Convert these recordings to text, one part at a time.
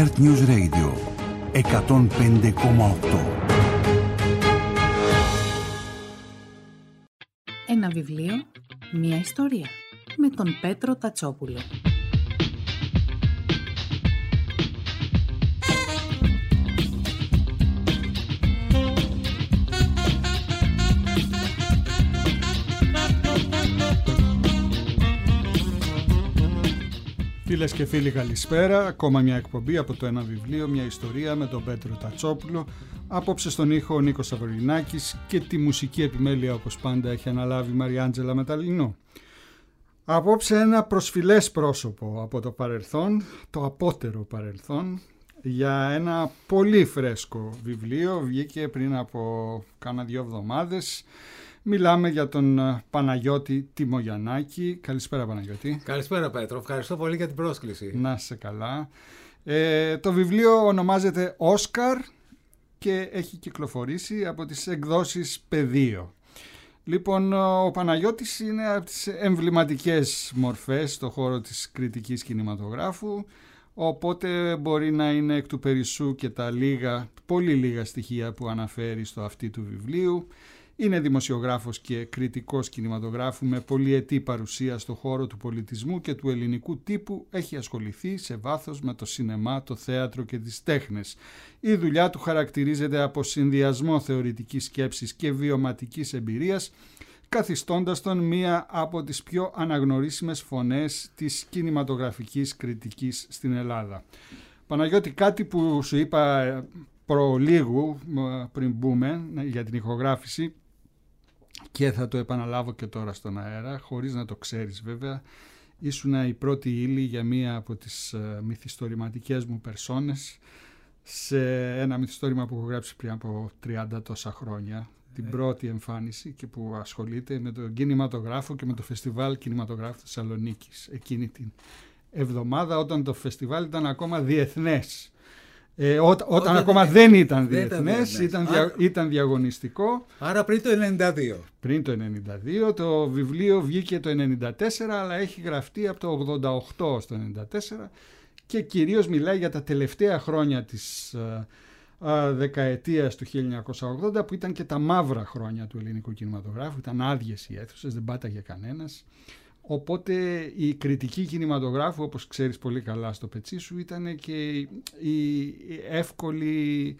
Earth News Radio 105,8. Ένα βιβλίο, μία ιστορία, με τον Πέτρο Τατσόπουλο. Φίλες και φίλοι, καλησπέρα. Ακόμα μια εκπομπή από το Ένα βιβλίο, μια ιστορία με τον Πέτρο Τατσόπουλο. Απόψε στον ήχο ο Νίκος Αβρολινάκης και τη μουσική επιμέλεια, όπως πάντα, έχει αναλάβει η Μαριάντζελα Μεταλλινό. Απόψε ένα προσφυλές πρόσωπο από το παρελθόν, το απότερο παρελθόν, για ένα πολύ φρέσκο βιβλίο. Βγήκε πριν από κάνα 2 εβδομάδες. Μιλάμε για τον Παναγιώτη Τιμογιαννάκη. Καλησπέρα, Παναγιώτη. Καλησπέρα, Πέτρο. Ευχαριστώ πολύ για την πρόσκληση. Να είσαι καλά. Το βιβλίο ονομάζεται Όσκαρ και έχει κυκλοφορήσει από τις εκδόσεις Πεδίο. Λοιπόν, ο Παναγιώτης είναι από τις εμβληματικές μορφές στον χώρο της κριτικής κινηματογράφου, οπότε μπορεί να είναι εκ του περισσού και τα πολύ λίγα στοιχεία που αναφέρει στο αυτί του βιβλίου. Είναι δημοσιογράφος και κριτικός κινηματογράφου με πολυετή παρουσία στον χώρο του πολιτισμού και του ελληνικού τύπου. Έχει ασχοληθεί σε βάθος με το σινεμά, το θέατρο και τις τέχνες. Η δουλειά του χαρακτηρίζεται από συνδυασμό θεωρητικής σκέψης και βιωματικής εμπειρίας, καθιστώντας τον μία από τις πιο αναγνωρίσιμες φωνές της κινηματογραφικής κριτικής στην Ελλάδα. Παναγιώτη, κάτι που σου είπα προλίγου πριν μπούμε για την ηχογράφηση και θα το επαναλάβω και τώρα στον αέρα, χωρίς να το ξέρεις βέβαια, ήσουνα η πρώτη ύλη για μία από τις μυθιστορηματικές μου περσόνες σε ένα μυθιστόρημα που έχω γράψει πριν από 30 τόσα χρόνια, την πρώτη εμφάνιση, και που ασχολείται με τον κινηματογράφο και με το Φεστιβάλ Κινηματογράφου Θεσσαλονίκης εκείνη την εβδομάδα, όταν το φεστιβάλ ήταν ακόμα διεθνές. Όταν ακόμα δεν ήταν διεθνές, ήταν διαγωνιστικό. Άρα πριν το 92. Πριν το 92, το βιβλίο βγήκε το 94, αλλά έχει γραφτεί από το 88 στο 94 και κυρίως μιλάει για τα τελευταία χρόνια της δεκαετίας του 1980, που ήταν και τα μαύρα χρόνια του ελληνικού κινηματογράφου. Ήταν άδειες οι αίθουσες, δεν πάταγε κανένας. Οπότε η κριτική κινηματογράφου, όπως ξέρεις πολύ καλά στο πετσί σου, ήταν και η εύκολη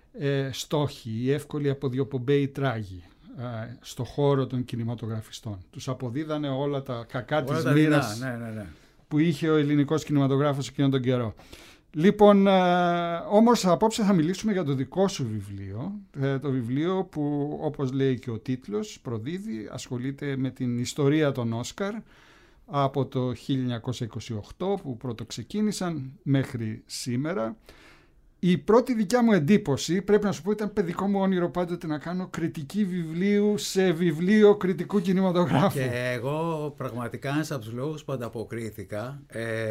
στόχη, η εύκολη αποδιοπομπαίοι τράγοι στο χώρο των κινηματογραφιστών. Τους αποδίδανε όλα τα κακά της μοίρας που είχε ο ελληνικός κινηματογράφος εκείνον τον καιρό. Λοιπόν, όμως απόψε θα μιλήσουμε για το δικό σου βιβλίο, το βιβλίο που, όπως λέει και ο τίτλος, προδίδει, ασχολείται με την ιστορία των Όσκαρ από το 1928 που πρώτο ξεκίνησαν μέχρι σήμερα. Η πρώτη δικιά μου εντύπωση, πρέπει να σου πω, ήταν παιδικό μου όνειρο πάντοτε να κάνω κριτική βιβλίου σε βιβλίο κριτικού κινηματογράφου. Και εγώ πραγματικά ένας από τους λόγους που ανταποκρίθηκα,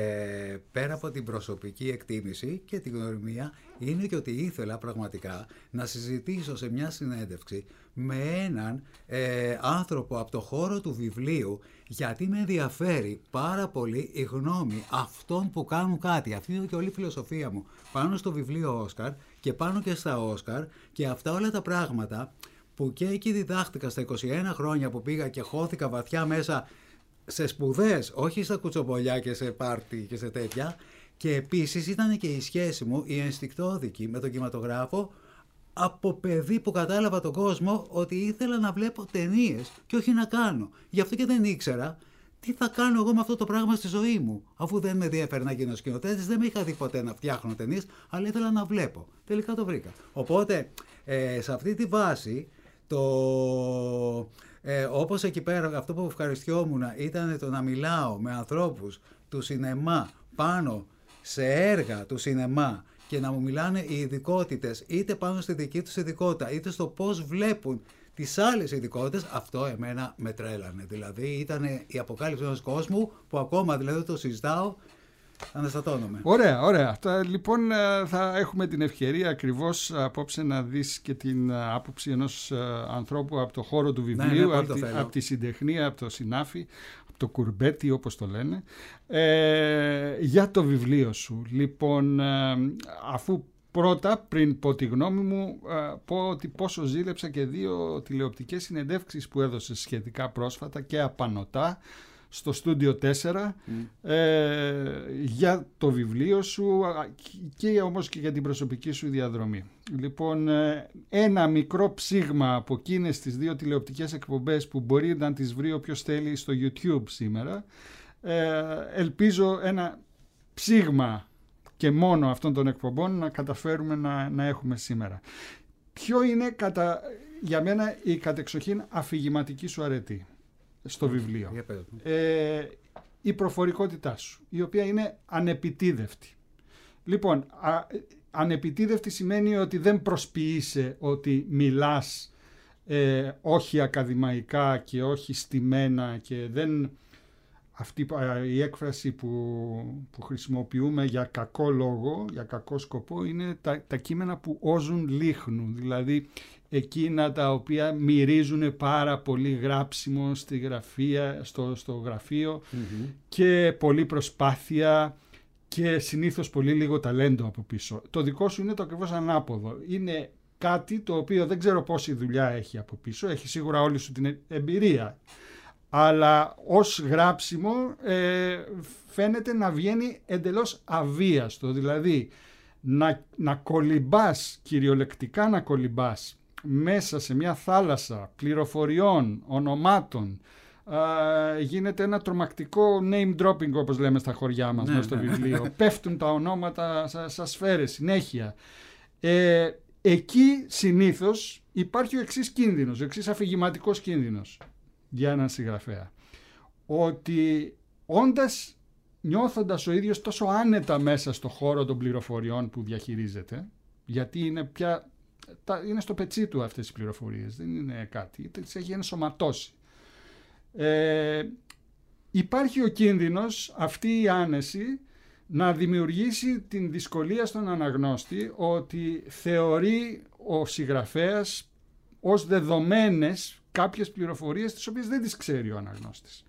πέρα από την προσωπική εκτίμηση και την γνωριμία, είναι και ότι ήθελα πραγματικά να συζητήσω σε μια συνέντευξη με έναν άνθρωπο από το χώρο του βιβλίου, γιατί με ενδιαφέρει πάρα πολύ η γνώμη αυτών που κάνουν κάτι. Αυτή είναι και όλη η φιλοσοφία μου πάνω στο βιβλίο Όσκαρ και πάνω και στα Όσκαρ, και αυτά όλα τα πράγματα που και εκεί διδάχτηκα στα 21 χρόνια που πήγα και χώθηκα βαθιά μέσα σε σπουδές, όχι στα κουτσομπολιά και σε πάρτι και σε τέτοια. Και επίσης ήταν και η σχέση μου, η ενστικτόδικη με τον κινηματογράφο, από παιδί που κατάλαβα τον κόσμο ότι ήθελα να βλέπω ταινίες και όχι να κάνω. Γι' αυτό και δεν ήξερα τι θα κάνω εγώ με αυτό το πράγμα στη ζωή μου. Αφού δεν με ενδιαφέρει να γίνω σκηνοθέτης, δεν με είχα δει ποτέ να φτιάχνω ταινίες, αλλά ήθελα να βλέπω. Τελικά το βρήκα. Οπότε, σε αυτή τη βάση, όπως εκεί πέρα, αυτό που ευχαριστιόμουν ήταν το να μιλάω με ανθρώπους του σινεμά πάνω σε έργα του σινεμά και να μου μιλάνε οι ειδικότητες είτε πάνω στη δική τους ειδικότητα είτε στο πώς βλέπουν τις άλλες ειδικότητες. Αυτό εμένα με τρέλανε. Δηλαδή ήταν η αποκάλυψη ενός κόσμου που ακόμα δηλαδή το συζητάω, αναστατώνομαι. Ωραία, ωραία. Λοιπόν, θα έχουμε την ευκαιρία ακριβώς απόψε να δεις και την άποψη ενός ανθρώπου από το χώρο του βιβλίου, από τη συντεχνία, από το συνάφι, το κουρμπέτι όπως το λένε, για το βιβλίο σου. Λοιπόν, αφού πρώτα, πριν πω τη γνώμη μου, πω ότι πόσο ζήλεψα και 2 τηλεοπτικές συνεντεύξεις που έδωσες σχετικά πρόσφατα και απανωτά στο Στούντιο 4 για το βιβλίο σου και όμως και για την προσωπική σου διαδρομή. Λοιπόν, ένα μικρό ψήγμα από εκείνες τις 2 τηλεοπτικές εκπομπές που μπορεί να τις βρει όποιος θέλει στο YouTube σήμερα, ελπίζω ένα ψήγμα και μόνο αυτών των εκπομπών να καταφέρουμε να έχουμε σήμερα. Ποιο είναι για μένα η κατεξοχήν αφηγηματική σου αρετή στο βιβλίο? Η προφορικότητά σου, η οποία είναι ανεπιτίδευτη. Λοιπόν, ανεπιτίδευτη σημαίνει ότι δεν προσποιείσαι ότι μιλάς όχι ακαδημαϊκά και όχι στημένα και δεν... Αυτή η έκφραση που χρησιμοποιούμε για κακό λόγο, για κακό σκοπό, είναι τα κείμενα που όζουν λίχνου, δηλαδή εκείνα τα οποία μυρίζουν πάρα πολύ γράψιμο στη γραφεία, στο γραφείο και πολλή προσπάθεια και συνήθως πολύ λίγο ταλέντο από πίσω. Το δικό σου είναι το ακριβώς ανάποδο. Είναι κάτι το οποίο δεν ξέρω πόση δουλειά έχει από πίσω, έχει σίγουρα όλη σου την εμπειρία, αλλά ως γράψιμο φαίνεται να βγαίνει εντελώς αβίαστο, δηλαδή να κολυμπάς, κυριολεκτικά να κολυμπάς μέσα σε μια θάλασσα πληροφοριών, ονομάτων. Γίνεται ένα τρομακτικό name dropping, όπως λέμε στα χωριά μας, μέσα στο βιβλίο. Πέφτουν τα ονόματα σαν σφαίρες συνέχεια. Εκεί συνήθως υπάρχει ο εξής κίνδυνος, ο εξής αφηγηματικός κίνδυνος για έναν συγγραφέα, ότι νιώθοντας ο ίδιος τόσο άνετα μέσα στο χώρο των πληροφοριών που διαχειρίζεται, γιατί είναι στο πετσί του αυτές οι πληροφορίες, δεν είναι κάτι, τις έχει ενσωματώσει. Υπάρχει ο κίνδυνος αυτή η άνεση να δημιουργήσει την δυσκολία στον αναγνώστη, ότι θεωρεί ο συγγραφέας ως δεδομένες κάποιες πληροφορίες τις οποίες δεν τις ξέρει ο αναγνώστης.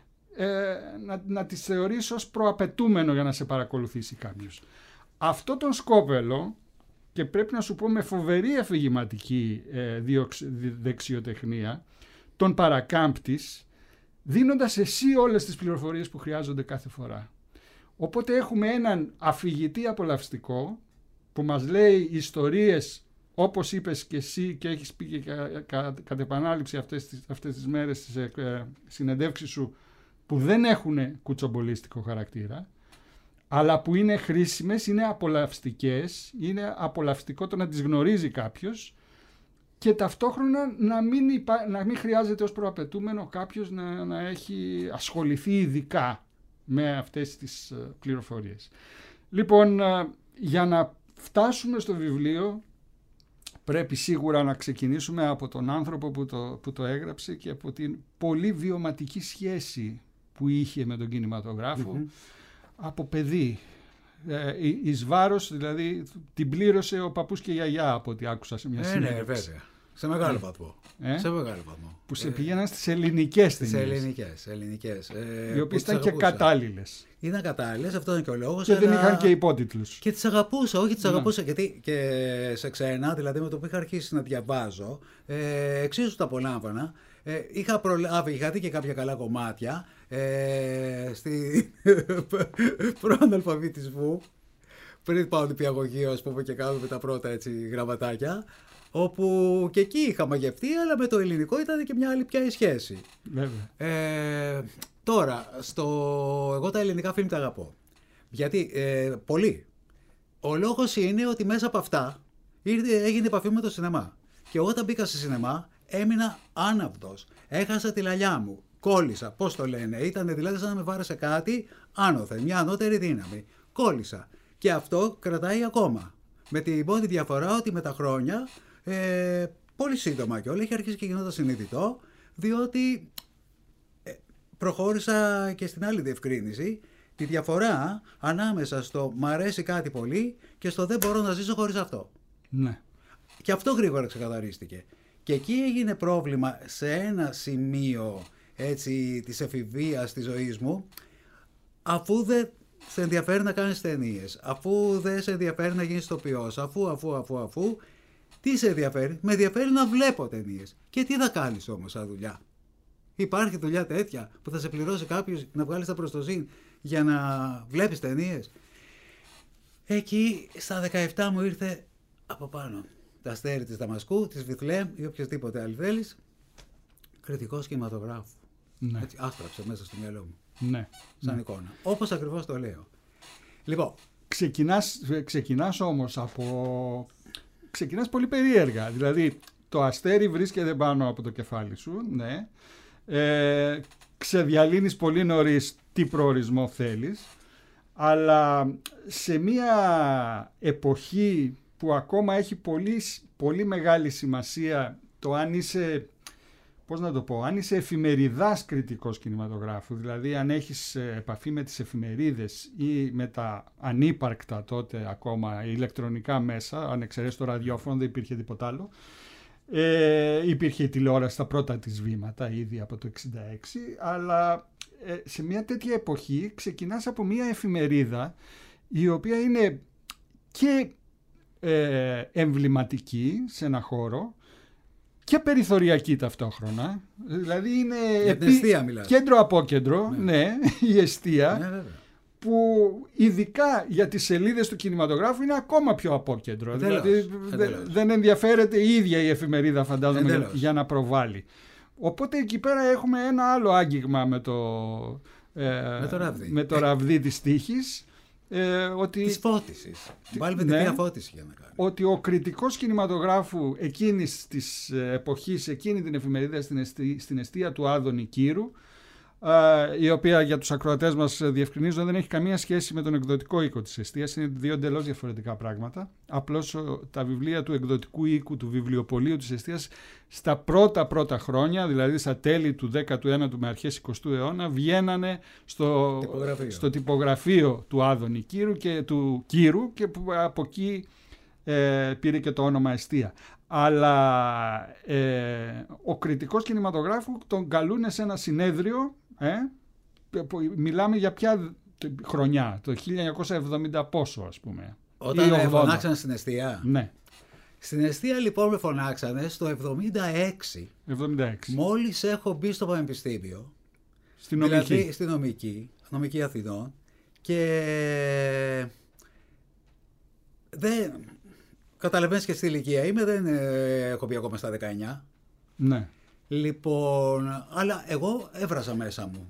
Να τις θεωρείς ως προαπαιτούμενο για να σε παρακολουθήσει κάποιος. Αυτό τον σκόπελο, και πρέπει να σου πω με φοβερή αφηγηματική δεξιοτεχνία, τον παρακάμπτεις δίνοντας εσύ όλες τις πληροφορίες που χρειάζονται κάθε φορά. Οπότε έχουμε έναν αφηγητή απολαυστικό που μας λέει ιστορίες, όπως είπες και εσύ και έχεις πει και κατ' επανάληψη αυτές τις μέρες στις συνεντεύξεις σου, που δεν έχουν κουτσομπολίστικο χαρακτήρα, αλλά που είναι χρήσιμες, είναι απολαυστικές, είναι απολαυστικό το να τις γνωρίζει κάποιος και ταυτόχρονα να μην χρειάζεται ως προαπαιτούμενο κάποιος να έχει ασχοληθεί ειδικά με αυτές τις πληροφορίες. Λοιπόν, για να φτάσουμε στο βιβλίο πρέπει σίγουρα να ξεκινήσουμε από τον άνθρωπο που το έγραψε και από την πολύ βιωματική σχέση που είχε με τον κινηματογράφο από παιδί. Εις βάρος, δηλαδή την πλήρωσε ο παππούς και η γιαγιά, από ό,τι άκουσα σε μια συνέντευξη. Ναι, βέβαια. Σε μεγάλο βαθμό. Σε μεγάλο βαθμό. Που σε πηγαίναν στις ελληνικές ταινίες. Σε ελληνικές. Οι οποίες ήταν και κατάλληλες. Ήταν κατάλληλες, αυτό είναι και ο λόγος. Και δεν είχαν και υπότιτλους. Και τις αγαπούσα, όχι τις αγαπούσα. Γιατί και σε ξένα, δηλαδή με το που είχα αρχίσει να διαβάζω, εξίσου τα απολάμβανα. Είχα δει και κάποια καλά κομμάτια στη προαναλφαβητισμού, πριν πάω νηπιαγωγείο, ας πούμε, και κάνουμε τα πρώτα έτσι γραμματάκια, όπου και εκεί είχα μαγευτεί, αλλά με το ελληνικό ήταν και μια άλλη πια η σχέση. Βέβαια. Τώρα, εγώ τα ελληνικά φιλμ τα αγαπώ. Γιατί, πολύ. Ο λόγος είναι ότι μέσα από αυτά έγινε επαφή με το σινεμά. Και όταν μπήκα σε σινεμά, έμεινα άναυδος. Έχασα τη λαλιά μου. Κόλλησα. Πώς το λένε. Ήταν δηλαδή σαν να με βάρεσε κάτι άνωθεν. Μια ανώτερη δύναμη. Κόλλησα. Και αυτό κρατάει ακόμα. Με την μόνη διαφορά ότι με τα χρόνια, πολύ σύντομα και όλα, έχει αρχίσει και γινόταν συνειδητό, διότι προχώρησα και στην άλλη διευκρίνηση, τη διαφορά ανάμεσα στο μ' αρέσει κάτι πολύ και στο δεν μπορώ να ζήσω χωρίς αυτό. Ναι. Και αυτό γρήγορα ξεκαθαρίστηκε. Και εκεί έγινε πρόβλημα σε ένα σημείο έτσι της εφηβείας της ζωής μου, αφού δεν σε ενδιαφέρει να κάνεις ταινίες, αφού δεν σε ενδιαφέρει να γίνεις ηθοποιός, αφού, τι σε ενδιαφέρει? Με ενδιαφέρει να βλέπω ταινίες. Και τι θα κάνεις όμως σαν δουλειά? Υπάρχει δουλειά τέτοια που θα σε πληρώσει κάποιος να βγάλεις τα προστοσύνη για να βλέπεις ταινίες? Εκεί στα 17 μου ήρθε από πάνω τα αστέρι της Δαμασκού, της Βιθλέμ ή οποιοδήποτε άλλη θέλεις, κριτικός κινηματογράφου. Ναι. Έτσι, άστραψε μέσα στο μυαλό μου. Ναι. Σαν εικόνα. Όπως ακριβώς το λέω. Λοιπόν. Ξεκινάς όμως από... Ξεκινάς πολύ περίεργα. Δηλαδή, το αστέρι βρίσκεται πάνω από το κεφάλι σου, ναι. Ξεδιαλύνεις πολύ νωρίς τι προορισμό θέλεις, αλλά σε μια εποχή που ακόμα έχει πολύ μεγάλη σημασία το αν είσαι, πώς να το πω, αν είσαι εφημεριδάς κριτικός κινηματογράφου, δηλαδή αν έχεις επαφή με τις εφημερίδες ή με τα ανύπαρκτα τότε ακόμα ηλεκτρονικά μέσα, αν εξαιρέσεις το ραδιόφωνο δεν υπήρχε τίποτα άλλο, υπήρχε η τηλεόραση στα πρώτα της βήματα ήδη από το 1966, αλλά σε μια τέτοια εποχή ξεκινάς από μια εφημερίδα η οποία είναι και εμβληματική σε ένα χώρο και περιθωριακή ταυτόχρονα, δηλαδή είναι κέντρο απόκεντρο, ναι, η εστία, που ειδικά για τις σελίδες του κινηματογράφου είναι ακόμα πιο απόκεντρο. Δηλαδή δεν ενδιαφέρεται η ίδια η εφημερίδα, φαντάζομαι, για να προβάλλει. Οπότε εκεί πέρα έχουμε ένα άλλο άγγιγμα με το ραβδί της τύχης. Της φώτισης. Βάλουμε τη διαφώτιση για να κάνουμε. Ότι ο κριτικός κινηματογράφου εκείνης της εποχής, εκείνη την εφημερίδα στην εστία του Άδωνη Κύρου, η οποία για τους ακροατές μας διευκρινίζω δεν έχει καμία σχέση με τον εκδοτικό οίκο της εστίας, είναι δύο εντελώς διαφορετικά πράγματα. Απλώς τα βιβλία του εκδοτικού οίκου, του βιβλιοπωλείου της εστίας, στα πρώτα χρόνια, δηλαδή στα τέλη του 19ου με αρχές 20ου αιώνα, βγαίνανε στο τυπογραφείο του Άδωνη Κύρου και από εκεί πήρε και το όνομα εστία. Αλλά ο κριτικός κινηματογράφου τον καλούνε σε ένα συνέδριο, μιλάμε για ποια χρονιά, το 1970 πόσο ας πούμε. Όταν με φωνάξανε στην εστία. Ναι. Στην εστία λοιπόν με φωνάξανε στο 76. Μόλις έχω μπει στο πανεπιστήμιο. Δηλαδή στη νομική Αθηνών. Και δεν... Καταλαβαίνεις και στη ηλικία είμαι, δεν έχω μπει ακόμα στα 19. Ναι. Λοιπόν, αλλά εγώ έβρασα μέσα μου.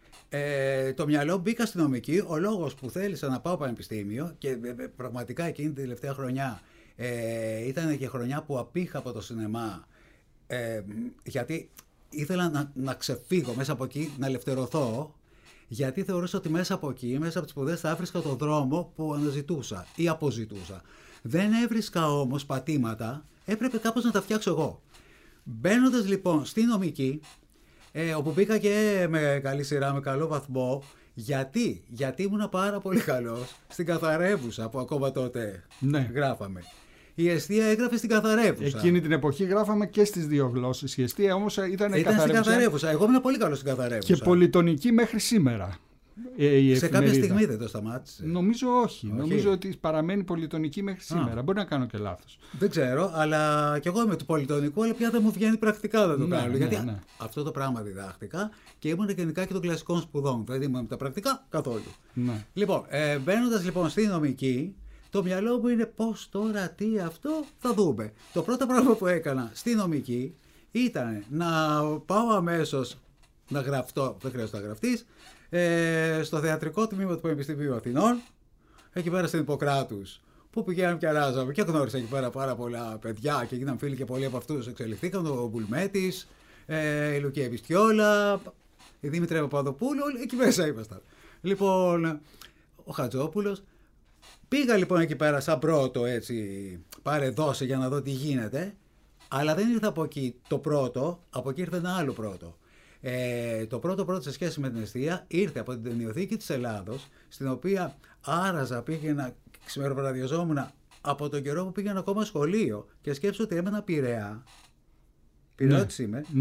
Το μυαλό μπήκα στη νομική. Ο λόγος που θέλησα να πάω πανεπιστήμιο και πραγματικά εκείνη τη τελευταία χρονιά ήταν και χρονιά που απήχα από το σινεμά, γιατί ήθελα να ξεφύγω μέσα από εκεί, να ελευθερωθώ, γιατί θεωρούσα ότι μέσα από εκεί, μέσα από τις σπουδές θα έβρισκα τον δρόμο που αναζητούσα ή αποζητούσα. Δεν έβρισκα όμως πατήματα, έπρεπε κάπως να τα φτιάξω εγώ. Μπαίνοντας λοιπόν στη νομική, όπου μπήκα και με καλή σειρά, με καλό βαθμό, γιατί ήμουν πάρα πολύ καλός στην καθαρεύουσα που ακόμα τότε γράφαμε. Η εστία έγραφε στην καθαρεύουσα. Εκείνη την εποχή γράφαμε και στις δύο γλώσσες. Η εστία όμως ήταν στην καθαρεύουσα. Εγώ ήμουν πολύ καλός στην καθαρεύουσα. Και πολυτονική μέχρι σήμερα. Σε κάποια στιγμή δεν το σταμάτησε. Νομίζω όχι. Νομίζω ότι παραμένει πολυτονική μέχρι σήμερα. Μπορεί να κάνω και λάθος. Δεν ξέρω, αλλά κι εγώ είμαι του πολυτονικού, αλλά πια δεν μου βγαίνει πρακτικά να το κάνω. Γιατί αυτό το πράγμα διδάχτηκα και ήμουν γενικά και των κλασικών σπουδών. Δεν ήμουν με τα πρακτικά καθόλου. Ναι. Λοιπόν, μπαίνοντας λοιπόν στη νομική, το μυαλό μου είναι πώς τώρα, τι αυτό, θα δούμε. Το πρώτο πράγμα που έκανα στη νομική ήταν να πάω αμέσως να γραφτώ, δεν χρειάζεται να γραφτείς, στο θεατρικό τμήμα του Πανεπιστημίου Αθηνών, εκεί πέρα στην Ιπποκράτους, που πηγαίναμε και αράζαμε και γνώρισα εκεί πέρα πάρα πολλά παιδιά και γίναν φίλοι και πολλοί από αυτούς εξελιχθήκαν, ο Μπουλμέτης, η Λουκία Βιστιόλα, η Δήμητρα Παπαδοπούλου, εκεί μέσα ήμασταν. Λοιπόν, ο Χατζόπουλος. Πήγα λοιπόν εκεί πέρα σαν πρώτο, έτσι, πάρε δώσε για να δω τι γίνεται, αλλά δεν ήρθα από εκεί το πρώτο, από εκεί ήρθε ένα άλλο πρώτο. Το πρώτο σε σχέση με την εστία ήρθε από την Ταινιοθήκη της Ελλάδος, στην οποία άραζα, πήγαινα, ξημεροβραδιαζόμουν από τον καιρό που πήγαινα ακόμα σχολείο και σκέψω ότι έμενα Πειραιά. Πειραιώτης είμαι. Ναι.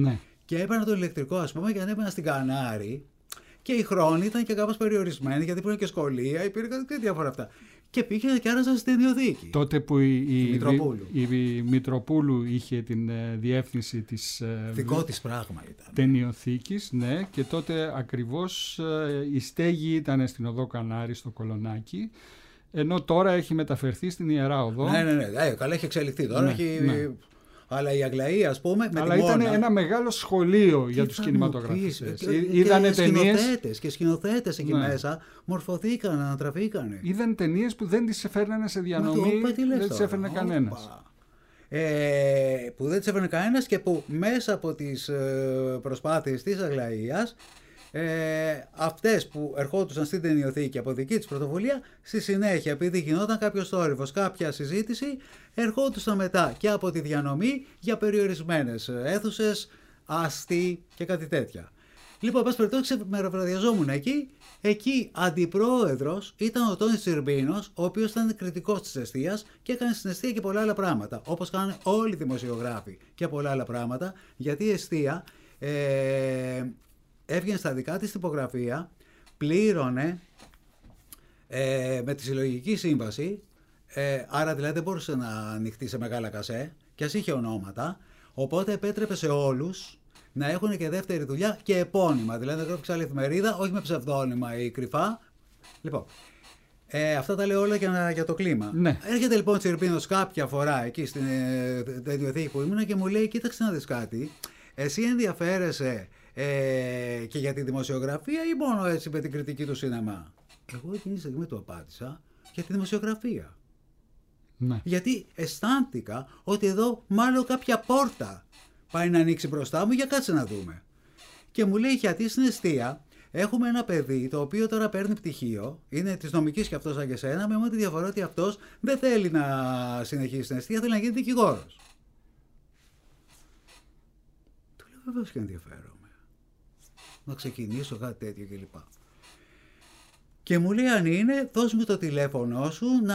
Και έπαιρνα το ηλεκτρικό, ας πούμε, και ανέβαινα στην Κανάρη. Και οι χρόνοι ήταν και κάπως περιορισμένοι, γιατί υπήρχαν και σχολεία, υπήρχαν και διάφορα αυτά. Και πήγαινα και άραζα στην ταινιοθήκη. Τότε που η Μητροπούλου είχε την διεύθυνση της δικό της πράγμα ήταν. Ταινιοθήκης, ναι, και τότε ακριβώς η στέγη ήταν στην οδό Κανάρη, στο Κολονάκι, ενώ τώρα έχει μεταφερθεί στην Ιερά Οδό. Ναι, καλά, έχει εξελιχθεί τώρα. Ναι. Αλλά η Αγλαΐ, ας πούμε, με αλλά τη ήταν Μόνα, ένα μεγάλο σχολείο για τους κινηματογραφιστές. Είδανε ταινίες. Και σκηνοθέτες εκεί μέσα μορφωθήκαν, ανατραφήκαν. Είδαν ταινίες που δεν τις έφερναν σε διανομή, δεν τις έφερνε κανένας. Που δεν τις έφερνε κανένας και που μέσα από τις προσπάθειες της Αγλαΐας, αυτές που ερχόντουσαν στην ταινιοθήκη από δική της πρωτοβουλία, στη συνέχεια, επειδή γινόταν κάποιος θόρυβος, κάποια συζήτηση, ερχόντουσαν μετά και από τη διανομή για περιορισμένες αίθουσες, άστη και κάτι τέτοια. Λοιπόν, πας περιπτώσει, μεροβραδιαζόμουν εκεί αντιπρόεδρος ήταν ο Τόνης Τσιρμπίνος, ο οποίος ήταν κριτικός της εστίας και έκανε στην εστία και πολλά άλλα πράγματα, όπως κάνουν όλοι οι δημοσιογράφοι και πολλά άλλα πράγματα, γιατί η εστία έβγαινε στα δικά της τυπογραφία, πλήρωνε με τη συλλογική σύμβαση, άρα δηλαδή δεν μπορούσε να ανοιχτεί σε μεγάλα κασέ και ας είχε ονόματα, οπότε επέτρεπε σε όλους να έχουν και δεύτερη δουλειά και επώνυμα, δηλαδή να γράψει άλλη εφημερίδα, όχι με ψευδόνυμα ή κρυφά. Λοιπόν, αυτά τα λέω όλα για το κλίμα. Ναι. Έρχεται λοιπόν ο Τσιρπίνος κάποια φορά εκεί στην ταινιοθήκη που ήμουν και μου λέει: κοίταξε να δεις κάτι, εσύ ενδιαφέρεσαι και για τη δημοσιογραφία ή μόνο έτσι με την κριτική του σινεμά? Εγώ εκείνη τη στιγμή του απάντησα για τη δημοσιογραφία. Ναι. Γιατί αισθάνθηκα ότι εδώ μάλλον κάποια πόρτα πάει να ανοίξει μπροστά μου, για κάτσε να δούμε. Και μου λέει: γιατί στην εστία έχουμε ένα παιδί το οποίο τώρα παίρνει πτυχίο, είναι της νομικής και αυτός σαν και σένα, με μόνο τη διαφορά ότι αυτός δεν θέλει να συνεχίσει στην εστία, θέλει να γίνει δικηγόρος. Του λέω: βεβαίως και ενδιαφέρομαι να ξεκινήσω κάτι τέτοιο κλπ. Και μου λέει: αν είναι, δώσ' μου το τηλέφωνο σου να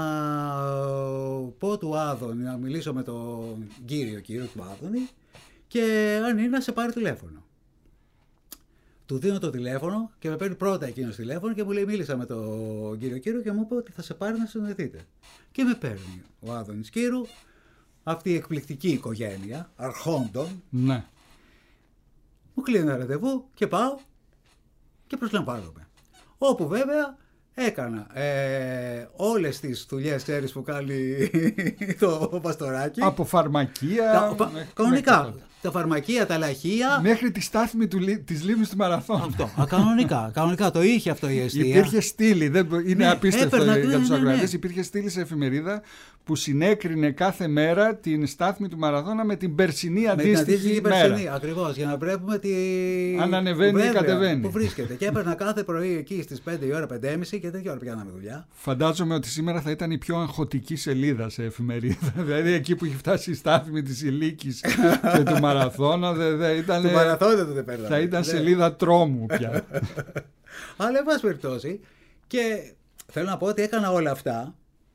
πω του Άδωνη, να μιλήσω με τον κύριο του Άδωνη, και αν είναι να σε πάρει τηλέφωνο. Του δίνω το τηλέφωνο και με παίρνει πρώτα εκείνος τηλέφωνο και μου λέει: μίλησα με τον κύριο και μου είπε ότι θα σε πάρει να συναντηθείτε. Και με παίρνει ο Άδωνης Κύρου, αυτή η εκπληκτική οικογένεια αρχόντων. Ναι. Μου κλείνει ένα ραντεβού και πάω και προσλαμβάνομαι. Όπου βέβαια έκανα όλες τις δουλειές, ξέρεις, που κάνει το παστοράκι. Από φαρμακεία. Κανονικά. Τα φαρμακεία, τα λαχεία. Μέχρι τη στάθμη της λίμνης του Μαραθώνα. Αυτό. Κανονικά το είχε αυτό η εστία. Υπήρχε στήλη. Είναι απίστευτο για τους ακροατές. Ναι. Υπήρχε στήλη σε εφημερίδα που συνέκρινε κάθε μέρα την στάθμη του Μαραθώνα με την περσινή αντίστοιχη μέρα. Ακριβώς, για να βλέπουμε αν ανεβαίνει ή κατεβαίνει. Που βρίσκεται. Και έπαιρνα κάθε πρωί εκεί στις 5 η ώρα, 5:30 και τέτοια ώρα πιάναμε δουλειά. Φαντάζομαι ότι σήμερα θα ήταν η πιο αγχωτική σελίδα σε εφημερίδα. Δηλαδή εκεί που έχει φτάσει η στάθμη της Ηλίκης και του Μαραθώνα. Του Μαραθώνα δεν παίρναμε. Θα ήταν σελίδα τρόμου πια. Αλλά εν πάση περιπτώσει. Και θέλω να πω ότι έκανα όλα αυτά.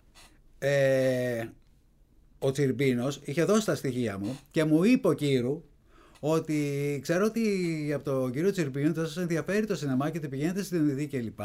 Ο Τσιρμπίνος είχε δώσει τα στοιχεία μου και μου είπε ο Κύρου ότι ξέρω ότι από τον κύριο Τσιρμπίνο θα σας ενδιαφέρει το σινεμά και ότι πηγαίνετε στην ταινιοθήκη κλπ.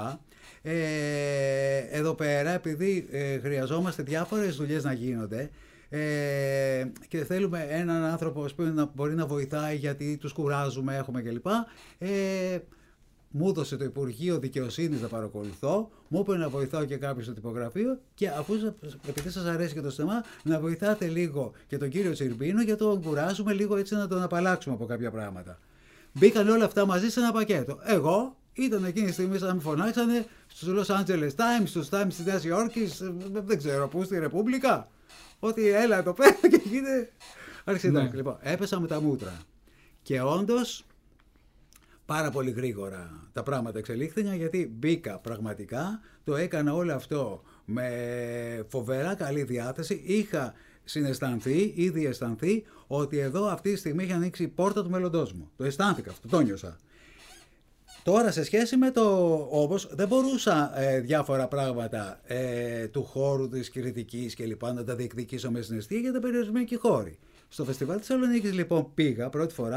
Εδώ πέρα, επειδή χρειαζόμαστε διάφορες δουλειές να γίνονται και θέλουμε έναν άνθρωπο που να μπορεί να βοηθάει γιατί τους κουράζουμε, έχουμε κλπ. Μου έδωσε το Υπουργείο Δικαιοσύνης να παρακολουθώ, μου είπε να βοηθάω και κάποιους στο τυπογραφείο και αφού επειδή σας αρέσει και το σινεμά, να βοηθάτε λίγο και τον κύριο Τσιρμπίνο για τον κουράζουμε λίγο έτσι να τον απαλλάξουμε από κάποια πράγματα. Μπήκαν όλα αυτά μαζί σε ένα πακέτο. Εγώ ήταν εκείνη τη στιγμή σαν να με φωνάξανε στους Los Angeles Times, στους Times της Νέας Υόρκης, δεν ξέρω πού, στη Ρεπούμπλικα, ότι έλα εδώ πέρα και γίνεται. Άρχισε ναι. Λοιπόν, έπεσα με τα μούτρα και όντως πάρα πολύ γρήγορα τα πράγματα εξελίχθηκαν γιατί μπήκα πραγματικά, το έκανα όλο αυτό με φοβερά καλή διάθεση, είχα ήδη αισθανθεί ότι εδώ αυτή τη στιγμή είχε ανοίξει η πόρτα του μέλλοντός μου. Το αισθάνθηκα αυτό, το νιώσα. Τώρα σε σχέση με το όμως δεν μπορούσα διάφορα πράγματα του χώρου της κριτικής και λοιπά να τα διεκδικήσω μέσα στην εστία γιατί ήταν περιορισμένοι και οι χώροι. Στο φεστιβάλ της Θεσσαλονίκης λοιπόν πήγα πρώτη φορά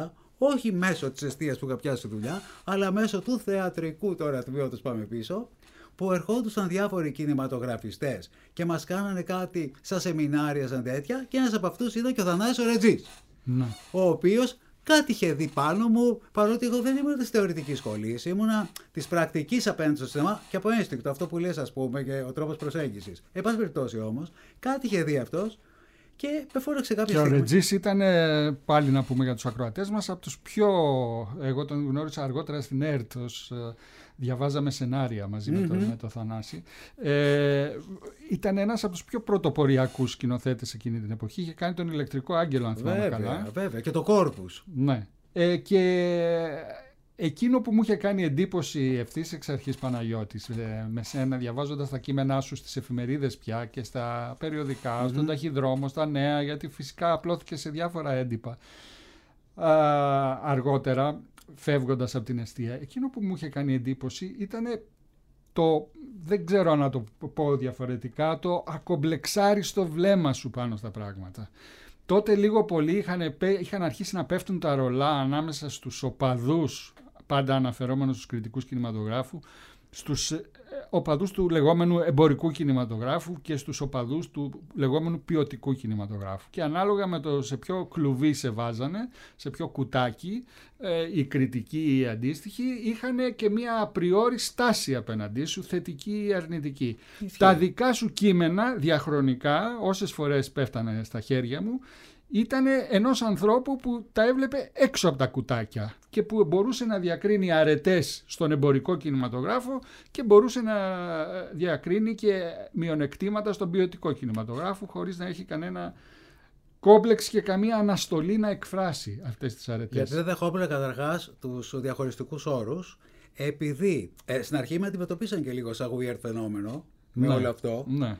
όχι μέσω της εστίας που είχα πιάσει δουλειά, αλλά μέσω του θεατρικού τώρα τμήματος, πάμε πίσω, που ερχόντουσαν διάφοροι κινηματογραφιστές και μας κάνανε κάτι σαν σεμινάρια, σαν τέτοια, και ένας από αυτούς ήταν και ο Θανάσης ο Ρετζής, ο οποίος κάτι είχε δει πάνω μου, παρότι εγώ δεν ήμουν της θεωρητικής σχολής, ήμουνα της πρακτικής απέναντι στο σινεμά και από ένστικτο, αυτό που λες, ας πούμε, και ο τρόπος προσέγγισης. Εν πάση περιπτώσει όμως, κάτι είχε δει αυτός και με φόρεξε κάποια στιγμή. Και ο Ρετζής ήταν, πάλι να πούμε για τους ακροατές μας, από τους πιο. Εγώ τον γνώρισα αργότερα στην ΕΡΤ, διαβάζαμε σενάρια μαζί με το Θανάση. Ήταν ένας από τους πιο πρωτοποριακούς σκηνοθέτες εκείνη την εποχή. Είχε κάνει τον Ηλεκτρικό Άγγελο, αν θυμάμαι καλά. Βέβαια, και το Κόρπους. Ναι. Και εκείνο που μου είχε κάνει εντύπωση ευθύς εξ αρχής, Παναγιώτης, με σένα, διαβάζοντας τα κείμενά σου στις εφημερίδες πια και στα περιοδικά, στον Ταχυδρόμο, στα Νέα, γιατί φυσικά απλώθηκε σε διάφορα έντυπα αργότερα, φεύγοντας από την εστία. Εκείνο που μου είχε κάνει εντύπωση ήταν το, δεν ξέρω να το πω διαφορετικά, το ακομπλεξάριστο βλέμμα σου πάνω στα πράγματα. Τότε λίγο πολύ είχαν αρχίσει να πέφτουν τα ρολά ανάμεσα στους οπαδούς, πάντα αναφερόμενος στους κριτικούς κινηματογράφου, στους οπαδούς του λεγόμενου εμπορικού κινηματογράφου και στους οπαδούς του λεγόμενου ποιοτικού κινηματογράφου. Και ανάλογα με το σε ποιο κλουβί σε βάζανε, σε ποιο κουτάκι, οι κριτικοί ή οι αντίστοιχοι, είχαν και μια απριόρι στάση απέναντί σου, θετική ή αρνητική. Τα δικά σου κείμενα διαχρονικά, όσες φορές πέφτανε στα χέρια μου, ήταν ενός ανθρώπου που τα έβλεπε έξω από τα κουτάκια και που μπορούσε να διακρίνει αρετές στον εμπορικό κινηματογράφο και μπορούσε να διακρίνει και μειονεκτήματα στον ποιοτικό κινηματογράφο, χωρίς να έχει κανένα κόμπλεξ και καμία αναστολή να εκφράσει αυτές τις αρετές. Γιατί δεν δεχόμουν καταρχάς τους διαχωριστικούς όρους, επειδή στην αρχή με αντιμετωπίσαν και λίγο σαν weird φαινόμενο με όλο αυτό. Ναι.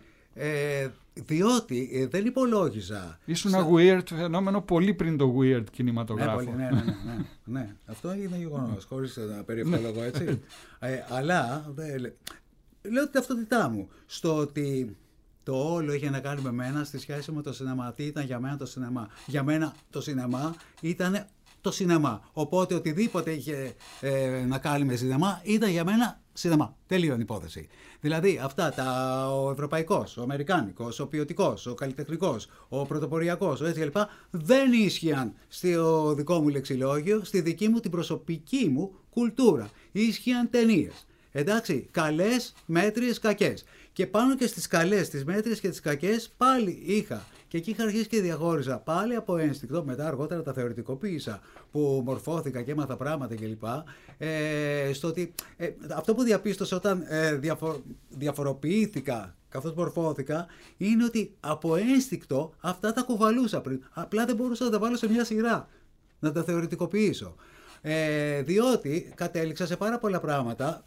Διότι δεν υπολόγιζα. Ήσουν ένα weird φαινόμενο πολύ πριν το weird κινηματογράφο. Ναι. Αυτό είναι γεγονός, χωρίς να περιευθολογώ, έτσι. Αλλά λέω την ταυτότητά μου στο ότι το όλο είχε να κάνει με μένα στη σχέση με το σινεμά. Τι ήταν για μένα το σινεμά? Για μένα το σινεμά ήταν το σινεμά. Οπότε οτιδήποτε είχε να κάνει με σινεμά ήταν για μένα σινεμά. Τελείωνε η υπόθεση. Δηλαδή αυτά ο ευρωπαϊκός, ο αμερικάνικος, ο ποιοτικός, ο καλλιτεχνικός, ο πρωτοποριακός, ο έτσι κλπ. Δεν ίσχυαν στο δικό μου λεξιλόγιο, στη δική μου την προσωπική μου κουλτούρα. Ίσχυαν ταινίες. Εντάξει, καλές, μέτριες, κακές. Και πάνω και στις καλές, τις μέτριες και τις κακές πάλι είχα. Και εκεί είχα αρχίσει και διαχώριζα πάλι από ένστικτο, μετά αργότερα τα θεωρητικοποίησα, που μορφώθηκα και έμαθα πράγματα κλπ. Στο ότι αυτό που διαπίστωσα όταν διαφοροποιήθηκα καθώς μορφώθηκα, είναι ότι από ένστικτο αυτά τα κουβαλούσα πριν. Απλά δεν μπορούσα να τα βάλω σε μια σειρά, να τα θεωρητικοποιήσω. Διότι κατέληξα σε πάρα πολλά πράγματα.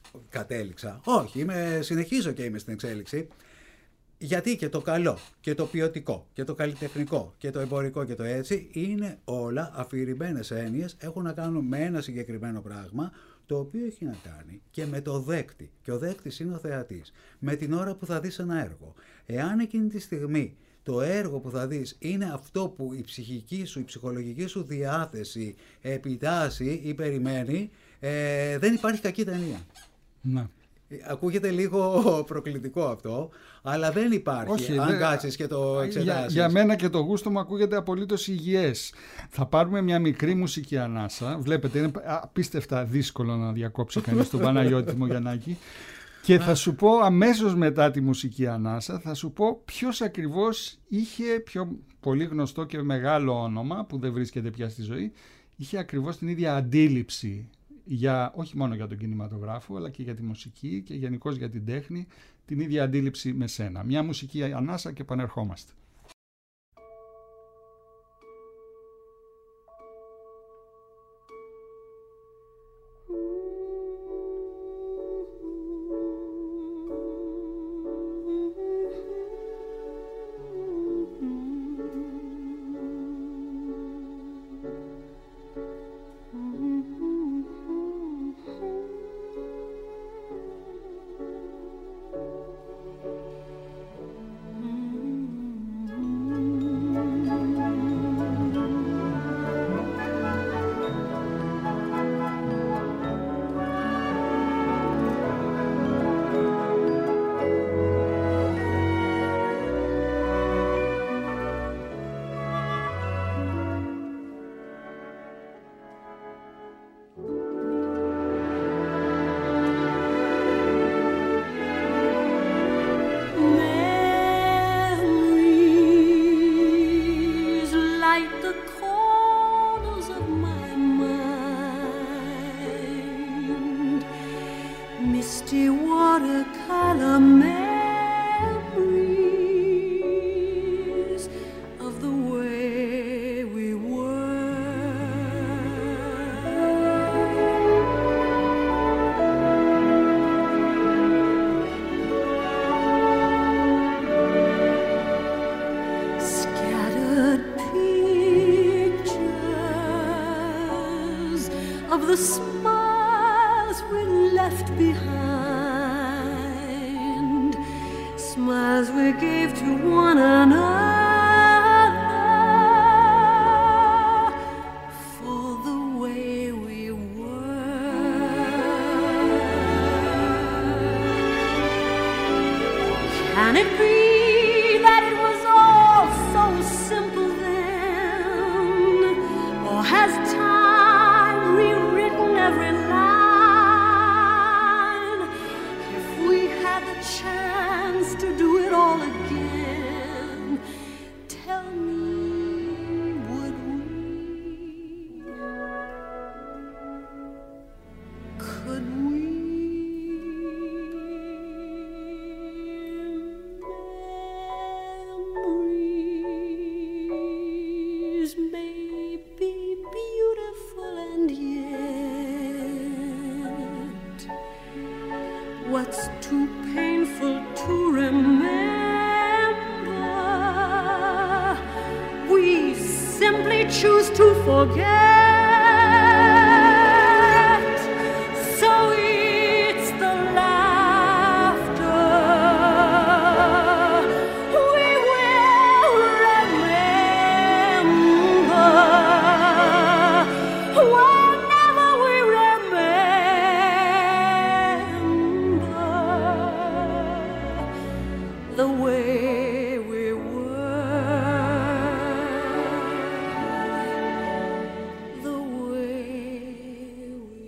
Όχι, συνεχίζω και είμαι στην εξέλιξη. Γιατί και το καλό και το ποιοτικό και το καλλιτεχνικό και το εμπορικό και το έτσι είναι όλα αφηρημένες έννοιες, έχουν να κάνουν με ένα συγκεκριμένο πράγμα, το οποίο έχει να κάνει και με το δέκτη. Και ο δέκτης είναι ο θεατής. Με την ώρα που θα δεις ένα έργο. Εάν εκείνη τη στιγμή το έργο που θα δεις είναι αυτό που η ψυχική σου, η ψυχολογική σου διάθεση επιτάσσει ή περιμένει, δεν υπάρχει κακή ταινία. Ναι. Ακούγεται λίγο προκλητικό αυτό, αλλά δεν υπάρχει. Όχι, αν κάτσεις και το εξετάσεις. Για μένα και το γούστο μου ακούγεται απολύτως υγιές. Θα πάρουμε μια μικρή μουσική ανάσα. Βλέπετε, είναι απίστευτα δύσκολο να διακόψει κανείς τον Παναγιώτη Τιμογιαννάκη. Και θα σου πω αμέσως μετά τη μουσική ανάσα, θα σου πω ποιος ακριβώς είχε πιο πολύ γνωστό και μεγάλο όνομα, που δεν βρίσκεται πια στη ζωή, είχε ακριβώς την ίδια αντίληψη. Όχι μόνο για τον κινηματογράφο, αλλά και για τη μουσική και γενικώς για την τέχνη, την ίδια αντίληψη με σένα. Μια μουσική ανάσα και επανερχόμαστε. the kind of memories of the way we were. Scattered pictures of the smiles we left behind, smiles we gave to one another for the way we were. Can it be that it was all so simple then, or has time rewritten every line? If we had the chance to do it all again, tell me, would we? Could we? Memories may be beautiful, and yet what's too painful to remember, we simply choose to forget. So it's the laughter we will remember whenever we remember the way we were, the way we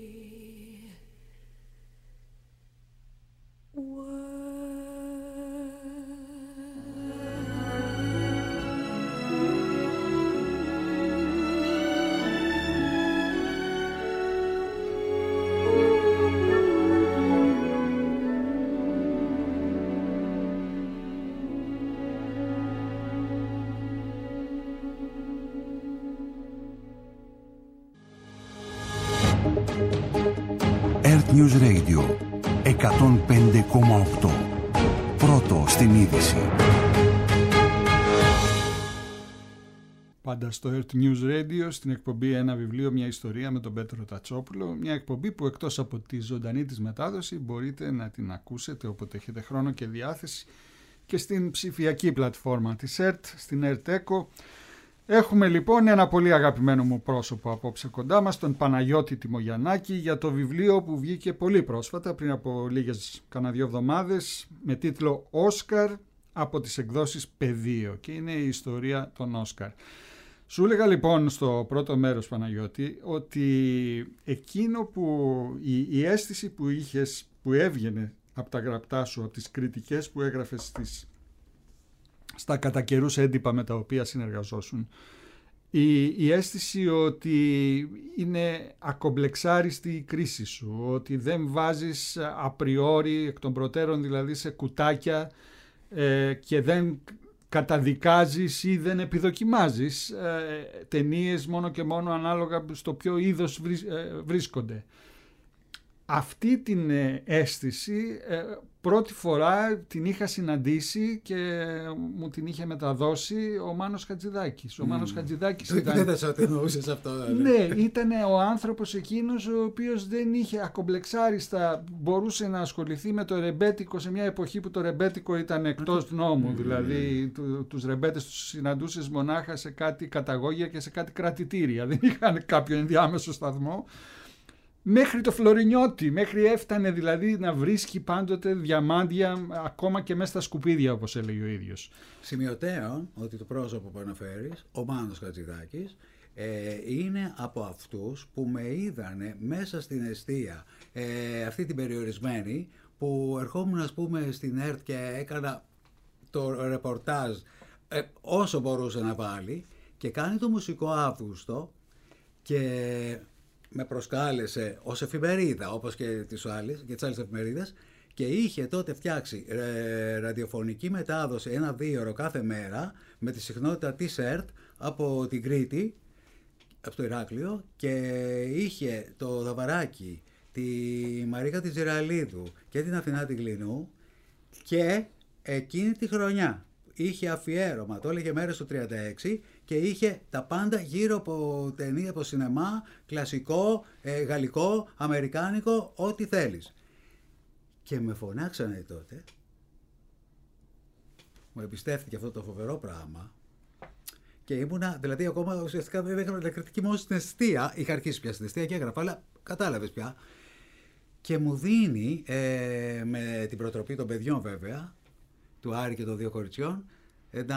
Earth News Radio 105,8. Πρώτο στην είδηση. Πάντα στο Earth News Radio, στην εκπομπή «Ένα βιβλίο, μια ιστορία» με τον Πέτρο Τατσόπουλο. Μια εκπομπή που εκτός από τη ζωντανή της μετάδοση μπορείτε να την ακούσετε όποτε έχετε χρόνο και διάθεση και στην ψηφιακή πλατφόρμα της Earth, στην Earth Echo. Έχουμε λοιπόν ένα πολύ αγαπημένο μου πρόσωπο απόψε κοντά μας, τον Παναγιώτη Τιμογιαννάκη, για το βιβλίο που βγήκε πολύ πρόσφατα, πριν από λίγες κανένα 2 εβδομάδες, με τίτλο «Όσκαρ» από τις εκδόσεις Πεδίο, και είναι η ιστορία των Όσκαρ. Σου έλεγα λοιπόν στο πρώτο μέρος, Παναγιώτη, ότι εκείνο που η αίσθηση που είχες, που έβγαινε από τα γραπτά σου, από τις κριτικές που έγραφες στα κατά καιρούς έντυπα με τα οποία συνεργαζόσουν, η αίσθηση ότι είναι ακομπλεξάριστη η κρίση σου, ότι δεν βάζεις απριόρι, εκ των προτέρων δηλαδή, σε κουτάκια και δεν καταδικάζεις ή δεν επιδοκιμάζεις ταινίες μόνο και μόνο ανάλογα στο ποιο είδος βρίσκονται. Αυτή την αίσθηση πρώτη φορά την είχα συναντήσει και μου την είχε μεταδώσει ο Μάνος Χατζηδάκης. Ο Μάνος Χατζηδάκης ήταν... Δεν θα το εννοούσες αυτό. Ναι, ήταν ο άνθρωπος εκείνος ο οποίος δεν είχε ακομπλεξάριστα, μπορούσε να ασχοληθεί με το ρεμπέτικο σε μια εποχή που το ρεμπέτικο ήταν εκτός νόμου. Δηλαδή τους ρεμπέτες τους συναντούσες μονάχα σε κάτι καταγόγια και σε κάτι κρατητήρια. Δεν είχαν κάποιο ενδιάμεσο σταθμό. Μέχρι το Φλωρινιώτη, μέχρι έφτανε δηλαδή να βρίσκει πάντοτε διαμάντια ακόμα και μέσα στα σκουπίδια, όπως έλεγε ο ίδιος. Σημειωτέων ότι το πρόσωπο που αναφέρεις, ο Μάνος Χατζηδάκης, είναι από αυτούς που με είδανε μέσα στην εστία, αυτή την περιορισμένη, που ερχόμουν ας πούμε στην ΕΡΤ και έκανα το ρεπορτάζ όσο μπορούσε να βάλει, και κάνει το Μουσικό Αύγουστο και με προσκάλεσε ως εφημερίδα, όπως και τις άλλες εφημερίδες, και είχε τότε φτιάξει ραδιοφωνική μετάδοση 1-2 ώρο κάθε μέρα με τη συχνότητα της ΕΡΤ από την Κρήτη, από το Ηράκλειο, και είχε το Δαβαράκι, τη Μαρίκα τη Τζιραλίδου και την Αθηνά την Γλινού, και εκείνη τη χρονιά είχε αφιέρωμα, το έλεγε μέρες του 36, και είχε τα πάντα γύρω από ταινία, από σινεμά, κλασικό, γαλλικό, αμερικάνικο, ό,τι θέλεις. Και με φωνάξανε τότε, μου εμπιστεύτηκε αυτό το φοβερό πράγμα, και ήμουνα, δηλαδή ακόμα ουσιαστικά δεν έκανα κριτική μόνο στην εστία, είχα αρχίσει πια στην εστία και έγραφα, αλλά κατάλαβες πια. Και μου δίνει, με την προτροπή των παιδιών βέβαια, του Άρη και των δύο κοριτσιών, να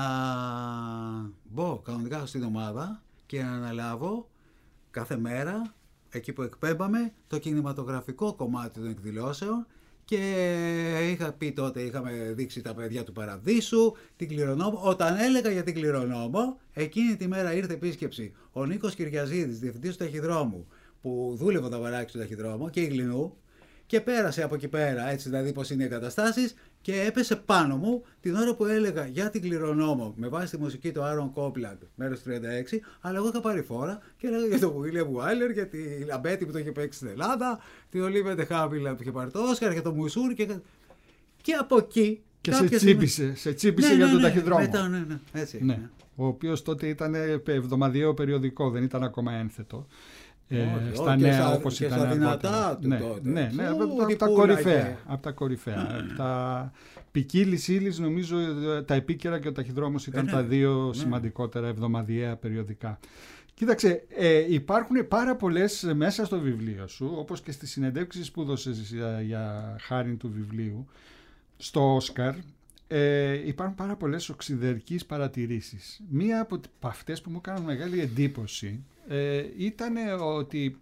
μπω κανονικά στην ομάδα και να αναλάβω κάθε μέρα, εκεί που εκπέμπαμε, το κινηματογραφικό κομμάτι των εκδηλώσεων. Και είχα πει τότε, είχαμε δείξει τα παιδιά του Παραδείσου, την Κληρονόμο. Όταν έλεγα για την Κληρονόμο, εκείνη τη μέρα ήρθε επίσκεψη ο Νίκος Κυριαζίδης, διευθυντής του ταχυδρόμου, που δούλευε το Δαβαράκι στο ταχυδρόμο, και η Γλινού, και πέρασε από εκεί πέρα, έτσι δηλαδή πώς είναι οι καταστάσεις, και έπεσε πάνω μου την ώρα που έλεγα για την Κληρονόμο με βάση τη μουσική του Άρον Κόπλαντ, μέρος 36, αλλά εγώ είχα πάρει φόρα και έλεγα για τον Βίλιαμ Γουάιλερ, για τη Λαμπέτη που το είχε παίξει στην Ελλάδα, την Ολίβια Ντεχάβιλα που είχε πάρει το Όσκαρ, για τον Μουσούρ, και από εκεί. Και σε τσίπησε για τον ταχυδρόμο. Έτσι. Ναι. Ο οποίος τότε ήταν εβδομαδιαίο περιοδικό, δεν ήταν ακόμα ένθετο. Στα νέα, όπως και ήταν στα δυνατά του τότε. Ναι, από τα κορυφαία. Από τα ποικίλης ύλης, νομίζω τα επίκαιρα και ο ταχυδρόμος ήταν τα δύο σημαντικότερα εβδομαδιαία περιοδικά. Κοίταξε, υπάρχουν πάρα πολλές μέσα στο βιβλίο σου, όπως και στις συνεντεύξεις που δώσες για χάρη του βιβλίου, στο Όσκαρ. Υπάρχουν πάρα πολλές οξυδερκείς παρατηρήσεις. Μία από αυτές που μου έκαναν μεγάλη εντύπωση ήταν ότι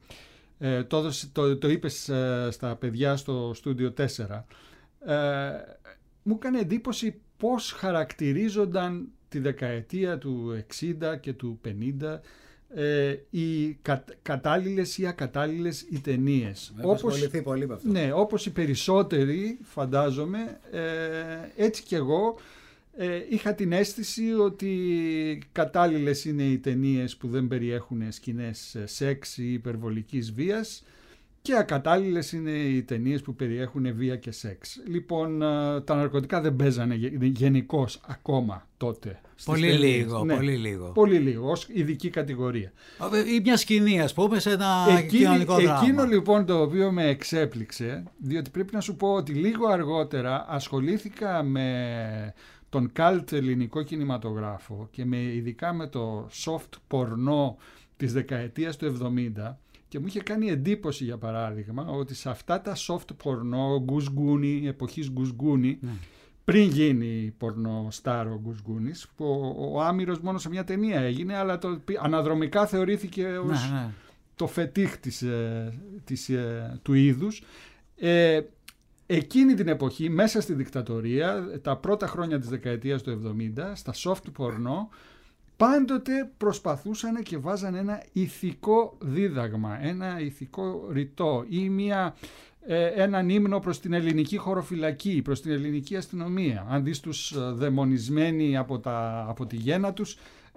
το είπες στα παιδιά στο στούντιο 4, μου έκανε εντύπωση πώς χαρακτηρίζονταν τη δεκαετία του 60 και του 50 οι κατάλληλες ή ακατάλληλες οι ταινίες. Έχω ασχοληθεί πολύ με αυτό. Ναι, όπως οι περισσότεροι φαντάζομαι, έτσι κι εγώ είχα την αίσθηση ότι κατάλληλες είναι οι ταινίες που δεν περιέχουν σκηνές σεξ ή υπερβολικής βίας, και ακατάλληλες είναι οι ταινίες που περιέχουν βία και σεξ. Λοιπόν, τα ναρκωτικά δεν παίζανε γενικώς ακόμα τότε. Πολύ λίγο, ναι, πολύ λίγο. Πολύ λίγο, ως ειδική κατηγορία. Ή μια σκηνή, ας πούμε, σε ένα κοινωνικό δράμα. Εκείνο λοιπόν το οποίο με εξέπληξε, διότι πρέπει να σου πω ότι λίγο αργότερα ασχολήθηκα με τον καλτ ελληνικό κινηματογράφο και ειδικά με το soft πορνό της δεκαετίας του 70, και μου είχε κάνει εντύπωση, για παράδειγμα, ότι σε αυτά τα soft πορνό, γκουσγκούνι, εποχής γκουσγκούνι, πριν γίνει πορνό στάρ ο Γκουσγκούνης, που ο Άμυρος μόνο σε μια ταινία έγινε, αλλά αναδρομικά θεωρήθηκε ως το φετίχ του είδους. Εκείνη την εποχή, μέσα στη δικτατορία, τα πρώτα χρόνια της δεκαετίας του 70, στα soft πορνό, πάντοτε προσπαθούσαν και βάζαν ένα ηθικό δίδαγμα, ένα ηθικό ρητό ή έναν ύμνο προς την ελληνική χωροφυλακή, προς την ελληνική αστυνομία. Αν δεις τους δαιμονισμένοι από τη γέννα τους,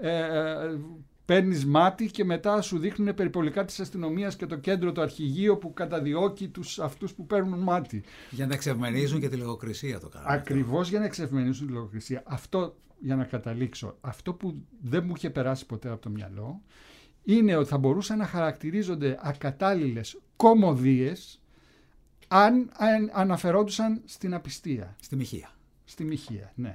παίρνεις μάτι και μετά σου δείχνουν περιπολικά της αστυνομίας και το κέντρο, το αρχηγείο που καταδιώκει αυτούς που παίρνουν μάτι. Για να εξευμενίζουν και τη λογοκρισία το κάνουν. Ακριβώς, για να εξευμενίζουν τη λογοκρισία. Αυτό, για να καταλήξω, αυτό που δεν μου είχε περάσει ποτέ από το μυαλό είναι ότι θα μπορούσαν να χαρακτηρίζονται ακατάλληλες κωμωδίες αν αναφερόντουσαν στην απιστία. Στη μοιχεία. Στη μοιχεία, ναι.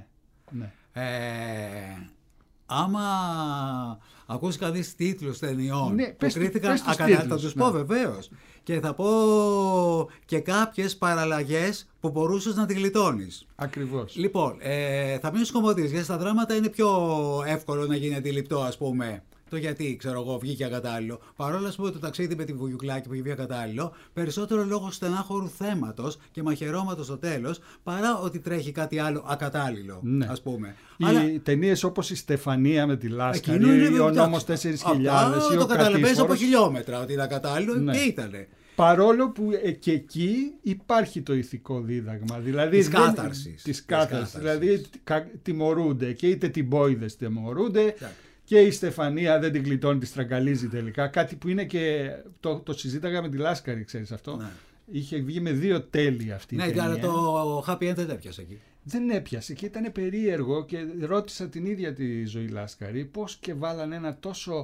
Άμα ακούσει κανείς τίτλους ταινιών που κρίθηκαν ακατάλληλα, θα τους πω βεβαίως. Και θα πω και κάποιες παραλλαγές που μπορούσες να τη γλιτώνεις. Ακριβώς. Λοιπόν, θα μείνω στις κωμωδίες, γιατί στα δράματα είναι πιο εύκολο να γίνει αντιληπτό, ας πούμε. Το γιατί, ξέρω εγώ, βγήκε ακατάλληλο. Παρόλο που το ταξίδι με τη Βουγιουκλάκη που είχε βγει ακατάλληλο, περισσότερο λόγω στενάχωρου θέματος και μαχαιρώματος στο τέλος, παρά ότι τρέχει κάτι άλλο ακατάλληλο, ναι, ας πούμε. Οι ταινίες όπως η Στεφανία με τη Λάσκαρη ή ο νόμος 4.000 ή ο το καταλαβαίνεις από χιλιόμετρα ότι είναι ακατάλληλο, ναι, και ήτανε. Παρόλο που και εκεί υπάρχει το ηθικό δίδαγμα. Δηλαδή, της κάθαρσης. Της κάθαρσης. Δηλαδή τιμωρούνται και είτε τυμπόιδες τιμωρούνται και η Στεφανία δεν την γλιτώνει, τη στραγγαλίζει τελικά. Κάτι που είναι και το συζήταγα με τη Λάσκαρη, ξέρεις αυτό. Ναι. Είχε βγει με 2 τέλη αυτή η ταινία. Ναι, αλλά το happy end δεν έπιασε εκεί. Δεν έπιασε και ήταν περίεργο και ρώτησα την ίδια τη Ζωή Λάσκαρη πώς και βάλανε ένα τόσο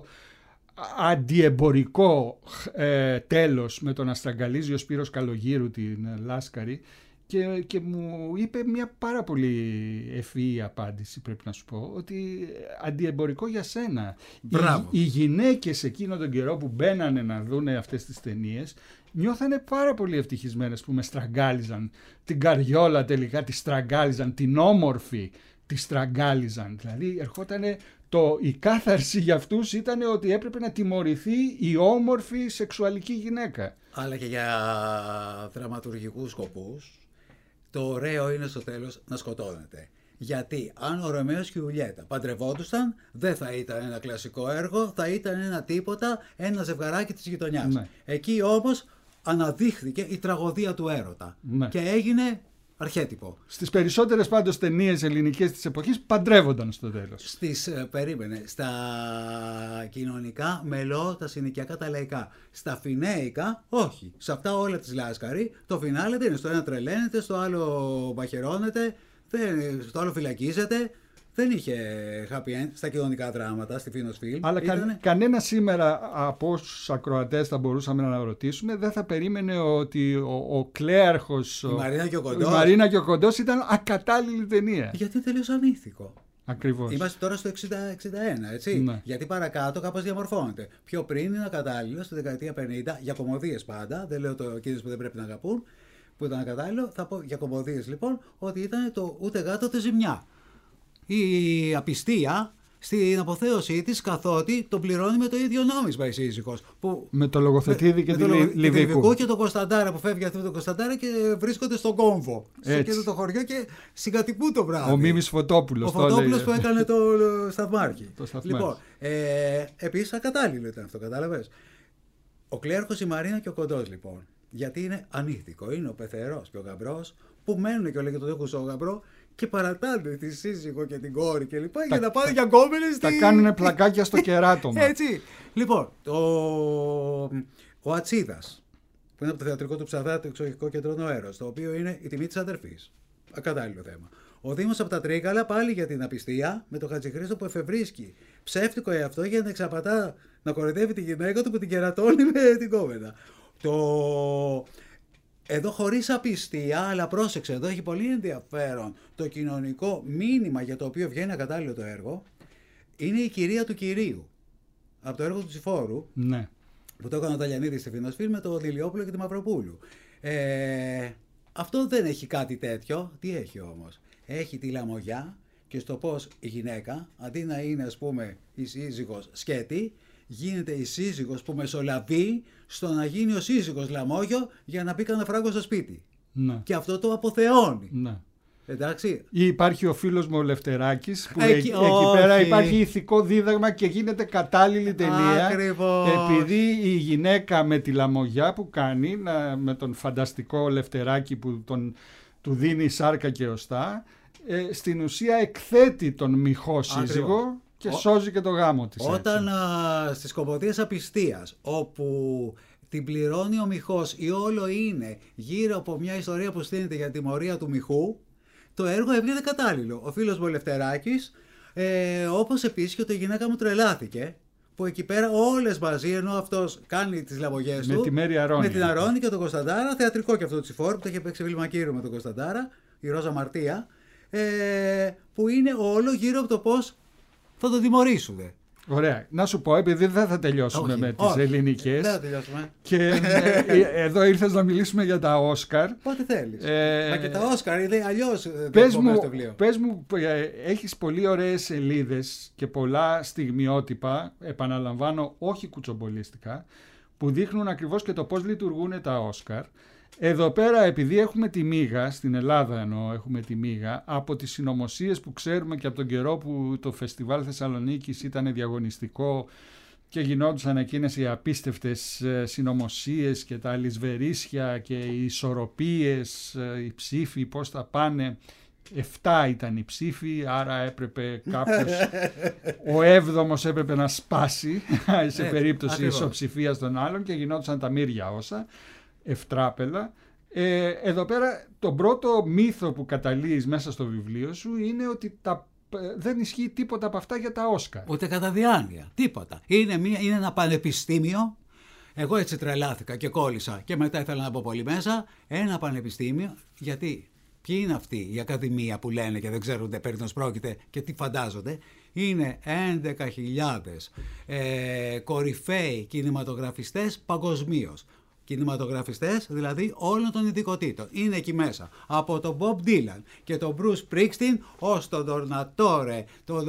αντιεμπορικό τέλος με το να στραγγαλίζει ο Σπύρος Καλογύρου την Λάσκαρη και μου είπε μια πάρα πολύ ευφυή απάντηση, πρέπει να σου πω, ότι αντιεμπορικό για σένα. Οι γυναίκες εκείνο τον καιρό που μπαίνανε να δουν αυτές τις ταινίες νιώθανε πάρα πολύ ευτυχισμένες που με στραγγάλιζαν. Την Καριόλα τελικά τη στραγγάλιζαν, την όμορφη τη στραγγάλιζαν. Δηλαδή ερχότανε η κάθαρση για αυτούς ήταν ότι έπρεπε να τιμωρηθεί η όμορφη σεξουαλική γυναίκα. Αλλά και για δραματουργικούς σκοπούς το ωραίο είναι στο τέλος να σκοτώνεται. Γιατί αν ο Ρωμαίος και η Ιουλιέτα παντρευόντουσαν, δεν θα ήταν ένα κλασικό έργο, θα ήταν ένα τίποτα, ένα ζευγαράκι της γειτονιάς. Ναι. Εκεί όμως αναδείχθηκε η τραγωδία του έρωτα. Ναι. Και έγινε αρχέτυπο. Στις περισσότερες πάντως ταινίες ελληνικές της εποχής παντρεύονταν στο τέλος. Στα κοινωνικά μελώ, τα συνοικιακά, τα λαϊκά. Στα φινέικα, όχι. Σε αυτά όλα της Λάσκαρη, το φινάλε δεν είναι. Στο ένα τρελαίνεται, στο άλλο μπαχερώνεται, στο άλλο φυλακίζεται. Δεν είχε happy end στα κοινωνικά δράματα, στη Φίνος Φιλμ. Αλλά κανένα σήμερα από όσους ακροατές θα μπορούσαμε να ρωτήσουμε δεν θα περίμενε ότι ο Κλέαρχος, η Μαρίνα και ο Κοντός ήταν ακατάλληλη ταινία. Γιατί τελείως ανήθικο. Ακριβώς. Είμαστε τώρα στο 60-61, έτσι. Ναι. Γιατί παρακάτω κάπως διαμορφώνεται. Πιο πριν είναι ακατάλληλο, στη δεκαετία 50, για κομμωδίες πάντα. Δεν λέω το εκείνες που δεν πρέπει να αγαπούν, που ήταν ακατάλληλο. Θα πω για κομμωδίες λοιπόν ότι ήταν το ούτε γάτο ούτε ζημιά. Η απιστία στην αποθέωσή της, καθότι τον πληρώνει με το ίδιο νόμισμα η σύζυγος. Με το Λογοθετίδη και τη Λιβικού. Και τον Κωνσταντάρα που φεύγει αυτό τον Κωνσταντάρα και βρίσκονται στον κόμβο. Σε εκείνο το χωριό και συγκατοικούν το βράδυ. Ο Μίμης Φωτόπουλος. Ο Φωτόπουλος που έκανε το σταθμάρχη. Λοιπόν, επίσης ακατάλληλο ήταν αυτό, κατάλαβες. Ο Κλέαρχος, η Μαρίνα και ο Κοντός λοιπόν. Γιατί είναι ανήθικο. Είναι ο πεθερός και ο γαμπρός που μένουν και λέγεται το έχουν στο γαμπρό. Και παρατάνε τη σύζυγο και την κόρη και λοιπά για να πάνε για γκόμενες. Τα κάνουνε πλακάκια στο κεράτωμα. Έτσι. Λοιπόν, ο Ατσίδας, που είναι από το θεατρικό του Ψαδά, το εξοχικό κεντρό Νοέρος, το οποίο είναι η τιμή της αδερφής. Ακατάλληλο θέμα. Ο Δήμος από τα Τρίκαλα, πάλι για την απιστία, με τον Χατζηχρήστο που εφευρίσκει ψεύτικο εαυτό για να εξαπατά, να κοροϊδεύει τη γυναίκα του που την κερατώνει με την κόμενα. Εδώ χωρίς απιστία, αλλά πρόσεξε, εδώ έχει πολύ ενδιαφέρον το κοινωνικό μήνυμα για το οποίο βγαίνει ακατάλληλο το έργο, είναι η κυρία του κυρίου. Από το έργο του Τσιφόρου, ναι. Που το έκανε ο Ταλιανίδης στη Φίνος Φιλμ με τον Λιλιόπουλο και τη Μαυροπούλου. Αυτό δεν έχει κάτι τέτοιο. Τι έχει όμως? Έχει τη λαμογιά και στο πώς η γυναίκα, αντί να είναι ας πούμε η σύζυγος σκέτη, γίνεται η σύζυγος που μεσολαβεί στο να γίνει ο σύζυγος λαμόγιο για να μπει κανένα φράγκο στο σπίτι. Ναι. Και αυτό το αποθεώνει. Ναι. Εντάξει. Ή υπάρχει ο φίλος μου ο Λευτεράκης που εκεί πέρα υπάρχει ηθικό δίδαγμα και γίνεται κατάλληλη ταινία. Ακριβώς. Επειδή η γυναίκα με τη λαμογιά που κάνει με τον φανταστικό Λευτεράκη που του δίνει σάρκα και οστά, στην ουσία εκθέτει τον μοιχό σύζυγο και σώζει και το γάμο της. Όταν στις κομμωδίες απιστίας, όπου την πληρώνει ο μοιχός ή όλο είναι γύρω από μια ιστορία που στείνεται για τιμωρία του μοιχού, το έργο έβγαινε κατάλληλο. Ο φίλος μου ο Λευτεράκης, όπως επίσης και ότι η γυναίκα μου τρελάθηκε, που εκεί πέρα όλες μαζί, ενώ αυτός κάνει τις λαμογιές του. Με τη Μέρη Αρώνη. Με την Αρώνη και τον Κωνσταντάρα, θεατρικό και αυτό το Τσιφόρ, που το είχε παίξει Βιλμακύρου με τον Κωνσταντάρα, η Ρόζα Μαρτία, που είναι όλο γύρω από το πώς θα το τιμωρήσουν. Ωραία. Να σου πω, επειδή δεν θα τελειώσουμε με τις ελληνικές. Δεν θα τελειώσουμε. Και εδώ ήρθες να μιλήσουμε για τα Όσκαρ. Πότε θέλεις. Μα και τα Όσκαρ είναι αλλιώς. Πες μου, έχεις πολύ ωραίες σελίδες και πολλά στιγμιότυπα, επαναλαμβάνω, όχι κουτσομπολίστικα, που δείχνουν ακριβώς και το πώς λειτουργούν τα Όσκαρ. Εδώ πέρα, επειδή έχουμε τη μίγα, στην Ελλάδα εννοώ, έχουμε τη μίγα, από τις συνωμοσίες που ξέρουμε και από τον καιρό που το Φεστιβάλ Θεσσαλονίκης ήταν διαγωνιστικό και γινόντουσαν εκείνες οι απίστευτες συνωμοσίες και τα αλυσβερίσια και οι ισορροπίες, οι ψήφοι, πώς θα πάνε. 7 ήταν οι ψήφοι, άρα έπρεπε κάποιος, ο 7ος έπρεπε να σπάσει σε περίπτωση ισοψηφίας των άλλων και γινόντουσαν τα μύρια όσα, ευτράπελα. Εδώ πέρα τον πρώτο μύθο που καταλύεις μέσα στο βιβλίο σου είναι ότι δεν ισχύει τίποτα από αυτά για τα Όσκαρ. Ούτε κατά διάνοια, τίποτα. Είναι ένα πανεπιστήμιο, εγώ έτσι τρελάθηκα και κόλλησα και μετά ήθελα να μπω πολύ μέσα, ένα πανεπιστήμιο, γιατί ποιοι είναι αυτοί η Ακαδημία που λένε και δεν ξέρουν περί τίνος πρόκειται και τι φαντάζονται? Είναι 11.000 κορυφαίοι κινηματογραφιστές παγκοσμίως. Κινηματογραφιστές δηλαδή όλων των ειδικοτήτων. Είναι εκεί μέσα. Από τον Bob Dylan και τον Bruce Springsteen ως τον Tornatore, τον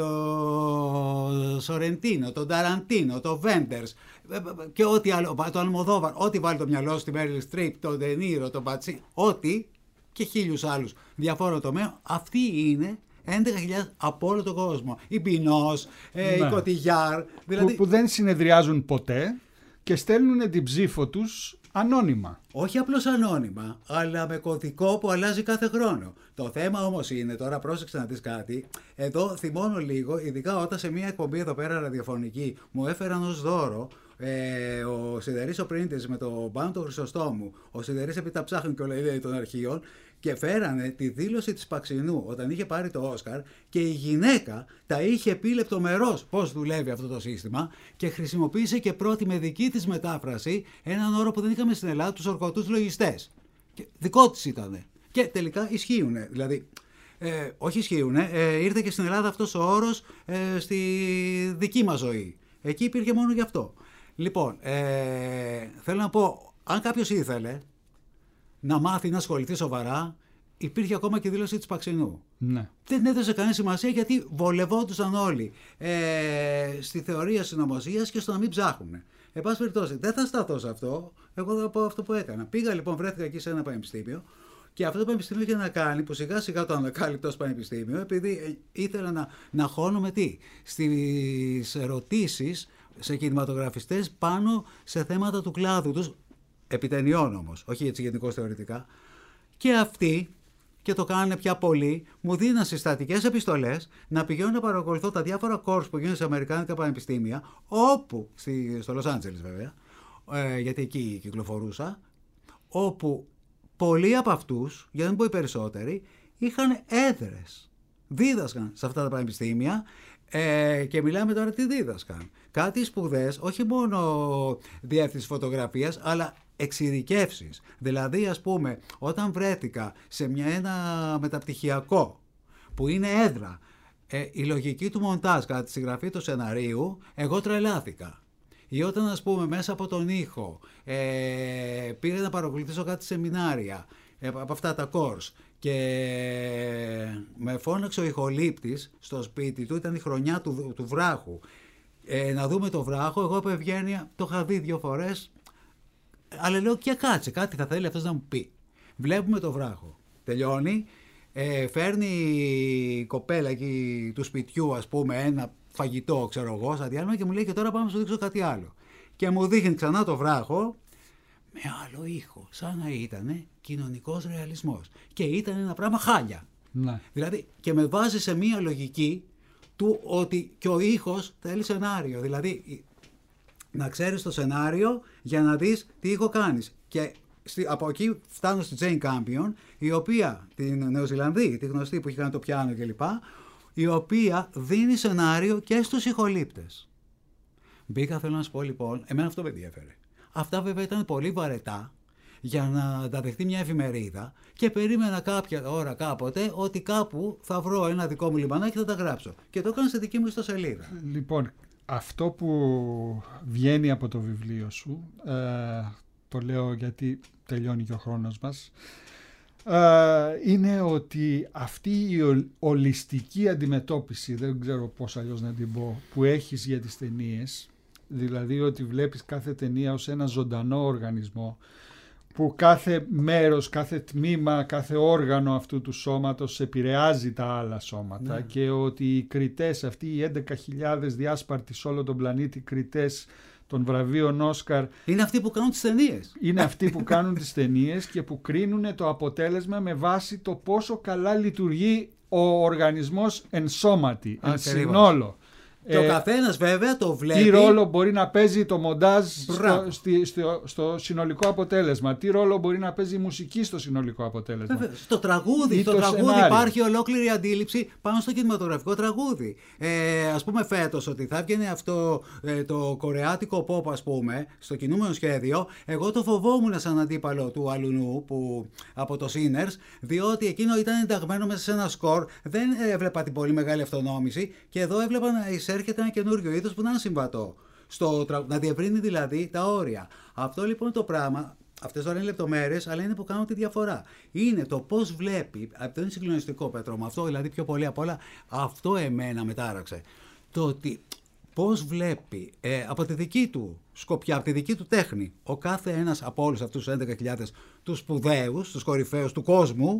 Sorrentino, τον Tarantino, τον Wenders και ό,τι άλλο, τον Almodóvar, ό,τι βάλει το μυαλό στη Meryl Streep, τον De Niro, τον Pacino, ό,τι και 1000 άλλους διαφόρων τομέων. Αυτοί είναι 11.000 από όλο τον κόσμο. Η Μπινός, η Κωτιγιάρ. Δηλαδή... Που δεν συνεδριάζουν ποτέ και στέλνουν την ψήφο τους ανώνυμα. Όχι απλώς ανώνυμα, αλλά με κωδικό που αλλάζει κάθε χρόνο. Το θέμα όμως είναι, τώρα πρόσεξε να δεις κάτι, εδώ θυμώνω λίγο, ειδικά όταν σε μια εκπομπή εδώ πέρα ραδιοφωνική μου έφεραν ως δώρο ο Σιδερής ο Πρίντης με το Πάνω του Χρυσοστόμου, ο Σιδερής επί τα ψάχνουν και όλα είδε των αρχείων, και φέρανε τη δήλωση της Παξινού όταν είχε πάρει το Όσκαρ και η γυναίκα τα είχε πει λεπτομερώς πώς δουλεύει αυτό το σύστημα και χρησιμοποίησε και πρώτη με δική της μετάφραση έναν όρο που δεν είχαμε στην Ελλάδα, τους ορκωτούς λογιστές. Και δικό της ήτανε. Και τελικά ισχύουνε. Δηλαδή, όχι ισχύουνε, ήρθε και στην Ελλάδα αυτός ο όρος στη δική μας ζωή. Εκεί υπήρχε μόνο γι' αυτό. Λοιπόν, θέλω να πω, αν κάποιος ήθελε να μάθει να ασχοληθεί σοβαρά, υπήρχε ακόμα και δήλωση της Παξινού. Ναι. Δεν έδωσε κανένα σημασία γιατί βολευόντουσαν όλοι στη θεωρία συνωμοσίας και στο να μην ψάχνουν. Εν πάση περιπτώσει, δεν θα σταθώ σε αυτό. Εγώ θα πω αυτό που έκανα. Πήγα λοιπόν, βρέθηκα εκεί σε ένα πανεπιστήμιο και αυτό το πανεπιστήμιο είχε να κάνει, που σιγά σιγά το ανακάλυπτω ως πανεπιστήμιο, επειδή ήθελα να χώνομαι στις ερωτήσεις σε κινηματογραφιστές πάνω σε θέματα του κλάδου τους. Επιτενιών όμως, όχι έτσι γενικώς θεωρητικά. Και αυτοί, και το κάνουν πια πολλοί, μου δίναν συστατικές επιστολές να πηγαίνω να παρακολουθώ τα διάφορα course που γίνονται σε αμερικάνικα πανεπιστήμια, όπου, στο Λος Άντζελες βέβαια, γιατί εκεί κυκλοφορούσα, όπου πολλοί από αυτούς, για να μην πω οι περισσότεροι, είχαν έδρες. Δίδασκαν σε αυτά τα πανεπιστήμια και μιλάμε τώρα τι δίδασκαν. Κάτι σπουδές, όχι μόνο διεύθυνση φωτογραφίας, αλλά εξειδικεύσεις. Δηλαδή, ας πούμε, όταν βρέθηκα σε ένα μεταπτυχιακό που είναι έδρα, η λογική του μοντάζ κατά τη συγγραφή του σεναρίου, εγώ τρελάθηκα. Ή όταν, ας πούμε, μέσα από τον ήχο πήγα να παρακολουθήσω κάτι σεμινάρια από αυτά τα course και με φώναξε ο ηχολήπτης στο σπίτι του, ήταν η χρονιά του βράχου, να δούμε το βράχο. Εγώ από ευγένεια το είχα δει 2 φορές, αλλά λέω και κάτσε, κάτι θα θέλει αυτός να μου πει. Βλέπουμε το βράχο, τελειώνει, φέρνει η κοπέλα εκεί του σπιτιού, ας πούμε, ένα φαγητό, ξέρω εγώ, σαν διάλειμμα, και μου λέει και τώρα πάμε να σου δείξω κάτι άλλο. Και μου δείχνει ξανά το βράχο με άλλο ήχο, σαν να ήταν κοινωνικός ρεαλισμός. Και ήταν ένα πράγμα χάλια. Ναι. Δηλαδή, και με βάζει σε μία λογική του ότι και ο ήχος θέλει σενάριο. Δηλαδή, να ξέρεις το σενάριο για να δεις τι ήχο κάνεις. Και από εκεί φτάνω στη Jane Campion, η οποία, την Νεοζηλανδή, τη γνωστή που έχει κάνει το πιάνο κλπ., η οποία δίνει σενάριο και στους ηχολήπτες. Μπήκα, θέλω να σου πω λοιπόν, εμένα αυτό με ενδιαφέρε. Αυτά βέβαια ήταν πολύ βαρετά για να τα δεχτεί μια εφημερίδα και περίμενα κάποια ώρα κάποτε ότι κάπου θα βρω ένα δικό μου λιμανάκι και θα τα γράψω. Και το έκανα σε δική μου ιστοσελίδα. Λοιπόν, αυτό που βγαίνει από το βιβλίο σου, το λέω γιατί τελειώνει και ο χρόνος μας, είναι ότι αυτή η ολιστική αντιμετώπιση, δεν ξέρω πώς αλλιώς να την πω, που έχεις για τις ταινίες, δηλαδή ότι βλέπεις κάθε ταινία ως ένα ζωντανό οργανισμό που κάθε μέρος, κάθε τμήμα, κάθε όργανο αυτού του σώματος επηρεάζει τα άλλα σώματα, και ότι οι κριτές, αυτοί οι 11.000 διάσπαρτοι σε όλο τον πλανήτη κριτές των βραβείων Όσκαρ, είναι αυτοί που κάνουν τις ταινίες. Είναι αυτοί που κάνουν τις ταινίες και που κρίνουν το αποτέλεσμα με βάση το πόσο καλά λειτουργεί ο οργανισμός εν σώματι, εν συνόλο. Και ο καθένας βέβαια το βλέπει. Τι ρόλο μπορεί να παίζει το μοντάζ στο συνολικό αποτέλεσμα, τι ρόλο μπορεί να παίζει η μουσική στο συνολικό αποτέλεσμα. Βέβαια, στο τραγούδι υπάρχει ολόκληρη αντίληψη πάνω στο κινηματογραφικό τραγούδι. Ας πούμε φέτος ότι θα έβγαινε αυτό το κορεάτικο pop, ας πούμε, στο κινούμενο σχέδιο, εγώ το φοβόμουν σαν αντίπαλο του Αλουνού από το Sinners, διότι εκείνο ήταν ενταγμένο μέσα σε ένα σκορ, δεν έβλεπα την πολύ μεγάλη αυτονόμηση, και εδώ έβλεπα να έρχεται ένα καινούριο είδος που να είναι συμβατό. Να διευρύνει δηλαδή τα όρια. Αυτό λοιπόν το πράγμα, αυτές τώρα είναι λεπτομέρειες, αλλά είναι που κάνουν τη διαφορά. Είναι το πώς βλέπει, αυτό είναι συγκλονιστικό, Πέτρο, με αυτό δηλαδή πιο πολύ απ' όλα, αυτό εμένα μετάραξε. Το ότι πώς βλέπει από τη δική του σκοπιά, από τη δική του τέχνη, ο κάθε ένας από όλους αυτούς τους 11.000 τους σπουδαίους, τους κορυφαίους του κόσμου,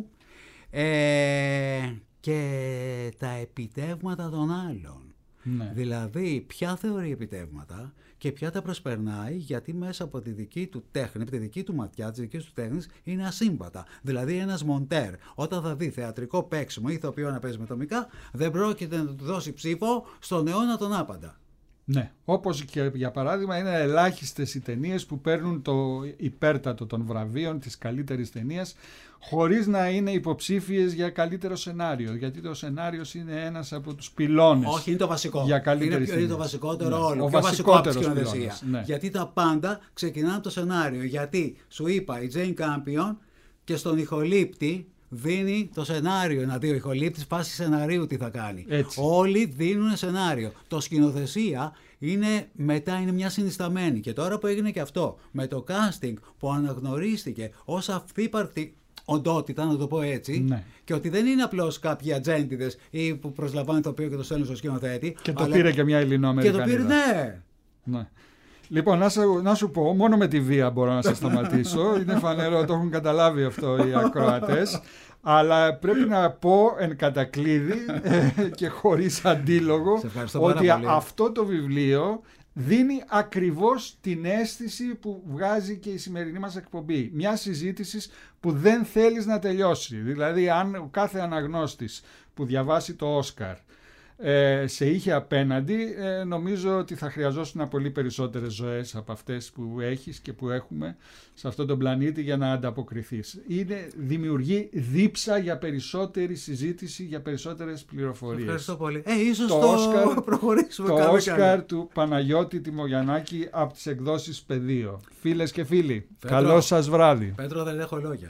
και τα επιτεύγματα των άλλων. Ναι. Δηλαδή, ποια θεωρεί επιτεύγματα και ποια τα προσπερνάει, γιατί μέσα από τη δική του τέχνη, από τη δική του ματιά, τη δική του τέχνη, είναι ασύμβατα. Δηλαδή, ένας μοντέρ, όταν θα δει θεατρικό παίξιμο ή ηθοποιό να παίζει με τομικά, δεν πρόκειται να του δώσει ψήφο στον αιώνα τον άπαντα. Ναι, όπως και για παράδειγμα είναι ελάχιστες οι ταινίες που παίρνουν το υπέρτατο των βραβείων της καλύτερης ταινίας χωρίς να είναι υποψήφιες για καλύτερο σενάριο, γιατί το σενάριο είναι ένας από τους πυλώνες. Όχι, είναι το βασικό. Για καλύτερη είναι το βασικότερο όλο. Ο πιο βασικό από τη βασικότερος σκηνοθεσία. Ναι. Γιατί τα πάντα ξεκινάνε από το σενάριο. Γιατί σου είπα, η Jane Campion και στον ηχολήπτη δίνει το σενάριο, να δει ο ηχολήπτης πάση σεναρίου τι θα κάνει. Έτσι. Όλοι δίνουν σενάριο. Το σκηνοθεσία μετά είναι μια συνισταμένη. Και τώρα που έγινε και αυτό, με το casting που αναγνωρίστηκε ως αυθύπαρκτη οντότητα, να το πω έτσι, ναι, και ότι δεν είναι απλώς κάποιοι ατζέντιδες ή που προσλαμβάνει το οποίο και το στέλνουν στο σκηνοθέτη. Και το πήρε και μια Ελληνοαμερικανίδα. Και το πήρε, ναι. Λοιπόν, να σου πω, μόνο με τη βία μπορώ να σας σταματήσω. Είναι φανερό, το έχουν καταλάβει αυτό οι ακροατές. Αλλά πρέπει να πω εν κατακλείδη και χωρίς αντίλογο ότι αυτό το βιβλίο δίνει ακριβώς την αίσθηση που βγάζει και η σημερινή μας εκπομπή. Μια συζήτηση που δεν θέλεις να τελειώσει. Δηλαδή, αν ο κάθε αναγνώστης που διαβάσει το Όσκαρ σε είχε απέναντι, νομίζω ότι θα χρειαζόσουν πολύ περισσότερες ζωές από αυτές που έχεις και που έχουμε σε αυτόν τον πλανήτη για να ανταποκριθείς. Δημιουργεί δίψα για περισσότερη συζήτηση, για περισσότερες πληροφορίες. Ευχαριστώ πολύ. Ίσως το προχωρήσουμε. Το Όσκαρ του Παναγιώτη Τιμογιαννάκη από τις εκδόσεις Πεδίο. Φίλες και φίλοι, καλό σας βράδυ. Πέτρο, δεν έχω λόγια.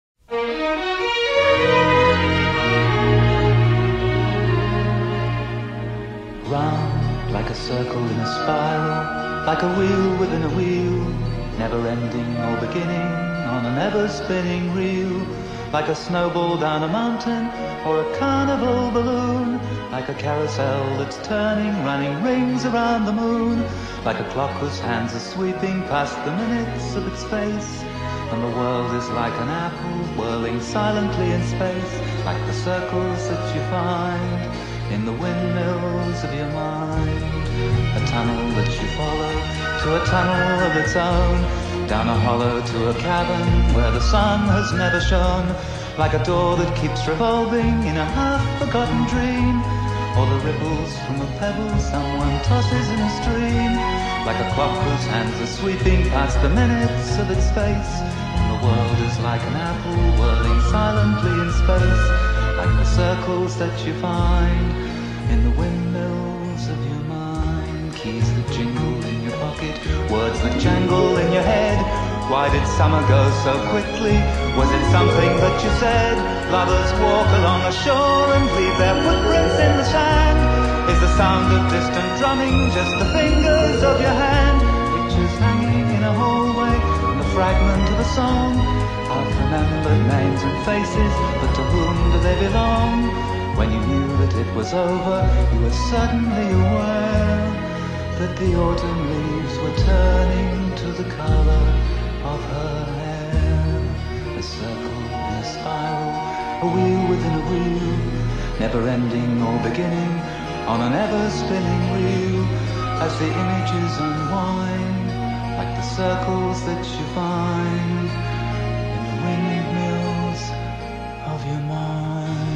Round like a circle in a spiral, like a wheel within a wheel, never ending or beginning on an ever spinning reel, like a snowball down a mountain or a carnival balloon, like a carousel that's turning, running rings around the moon, like a clock whose hands are sweeping past the minutes of its face, and the world is like an apple whirling silently in space, like the circles that you find in the windmills of your mind. A tunnel that you follow to a tunnel of its own, down a hollow to a cavern where the sun has never shone, like a door that keeps revolving in a half-forgotten dream, or the ripples from a pebble someone tosses in a stream, like a clock whose hands are sweeping past the minutes of its face, and the world is like an apple whirling silently in space, like the circles that you find in the windmills of your mind. Keys that jingle in your pocket, words that jangle in your head. Why did summer go so quickly? Was it something that you said? Lovers walk along a shore and leave their footprints in the sand. Is the sound of distant drumming just the fingers of your hand? Pictures hanging in a hallway and the fragment of a song. I've remembered names and faces, but to whom do they belong? When you knew that it was over, you were suddenly aware that the autumn leaves were turning to the color of her hair. circle in a spiral, a wheel within a wheel, never ending or beginning on an ever-spinning reel. As the images unwind, like the circles that you find in the windmills of your mind.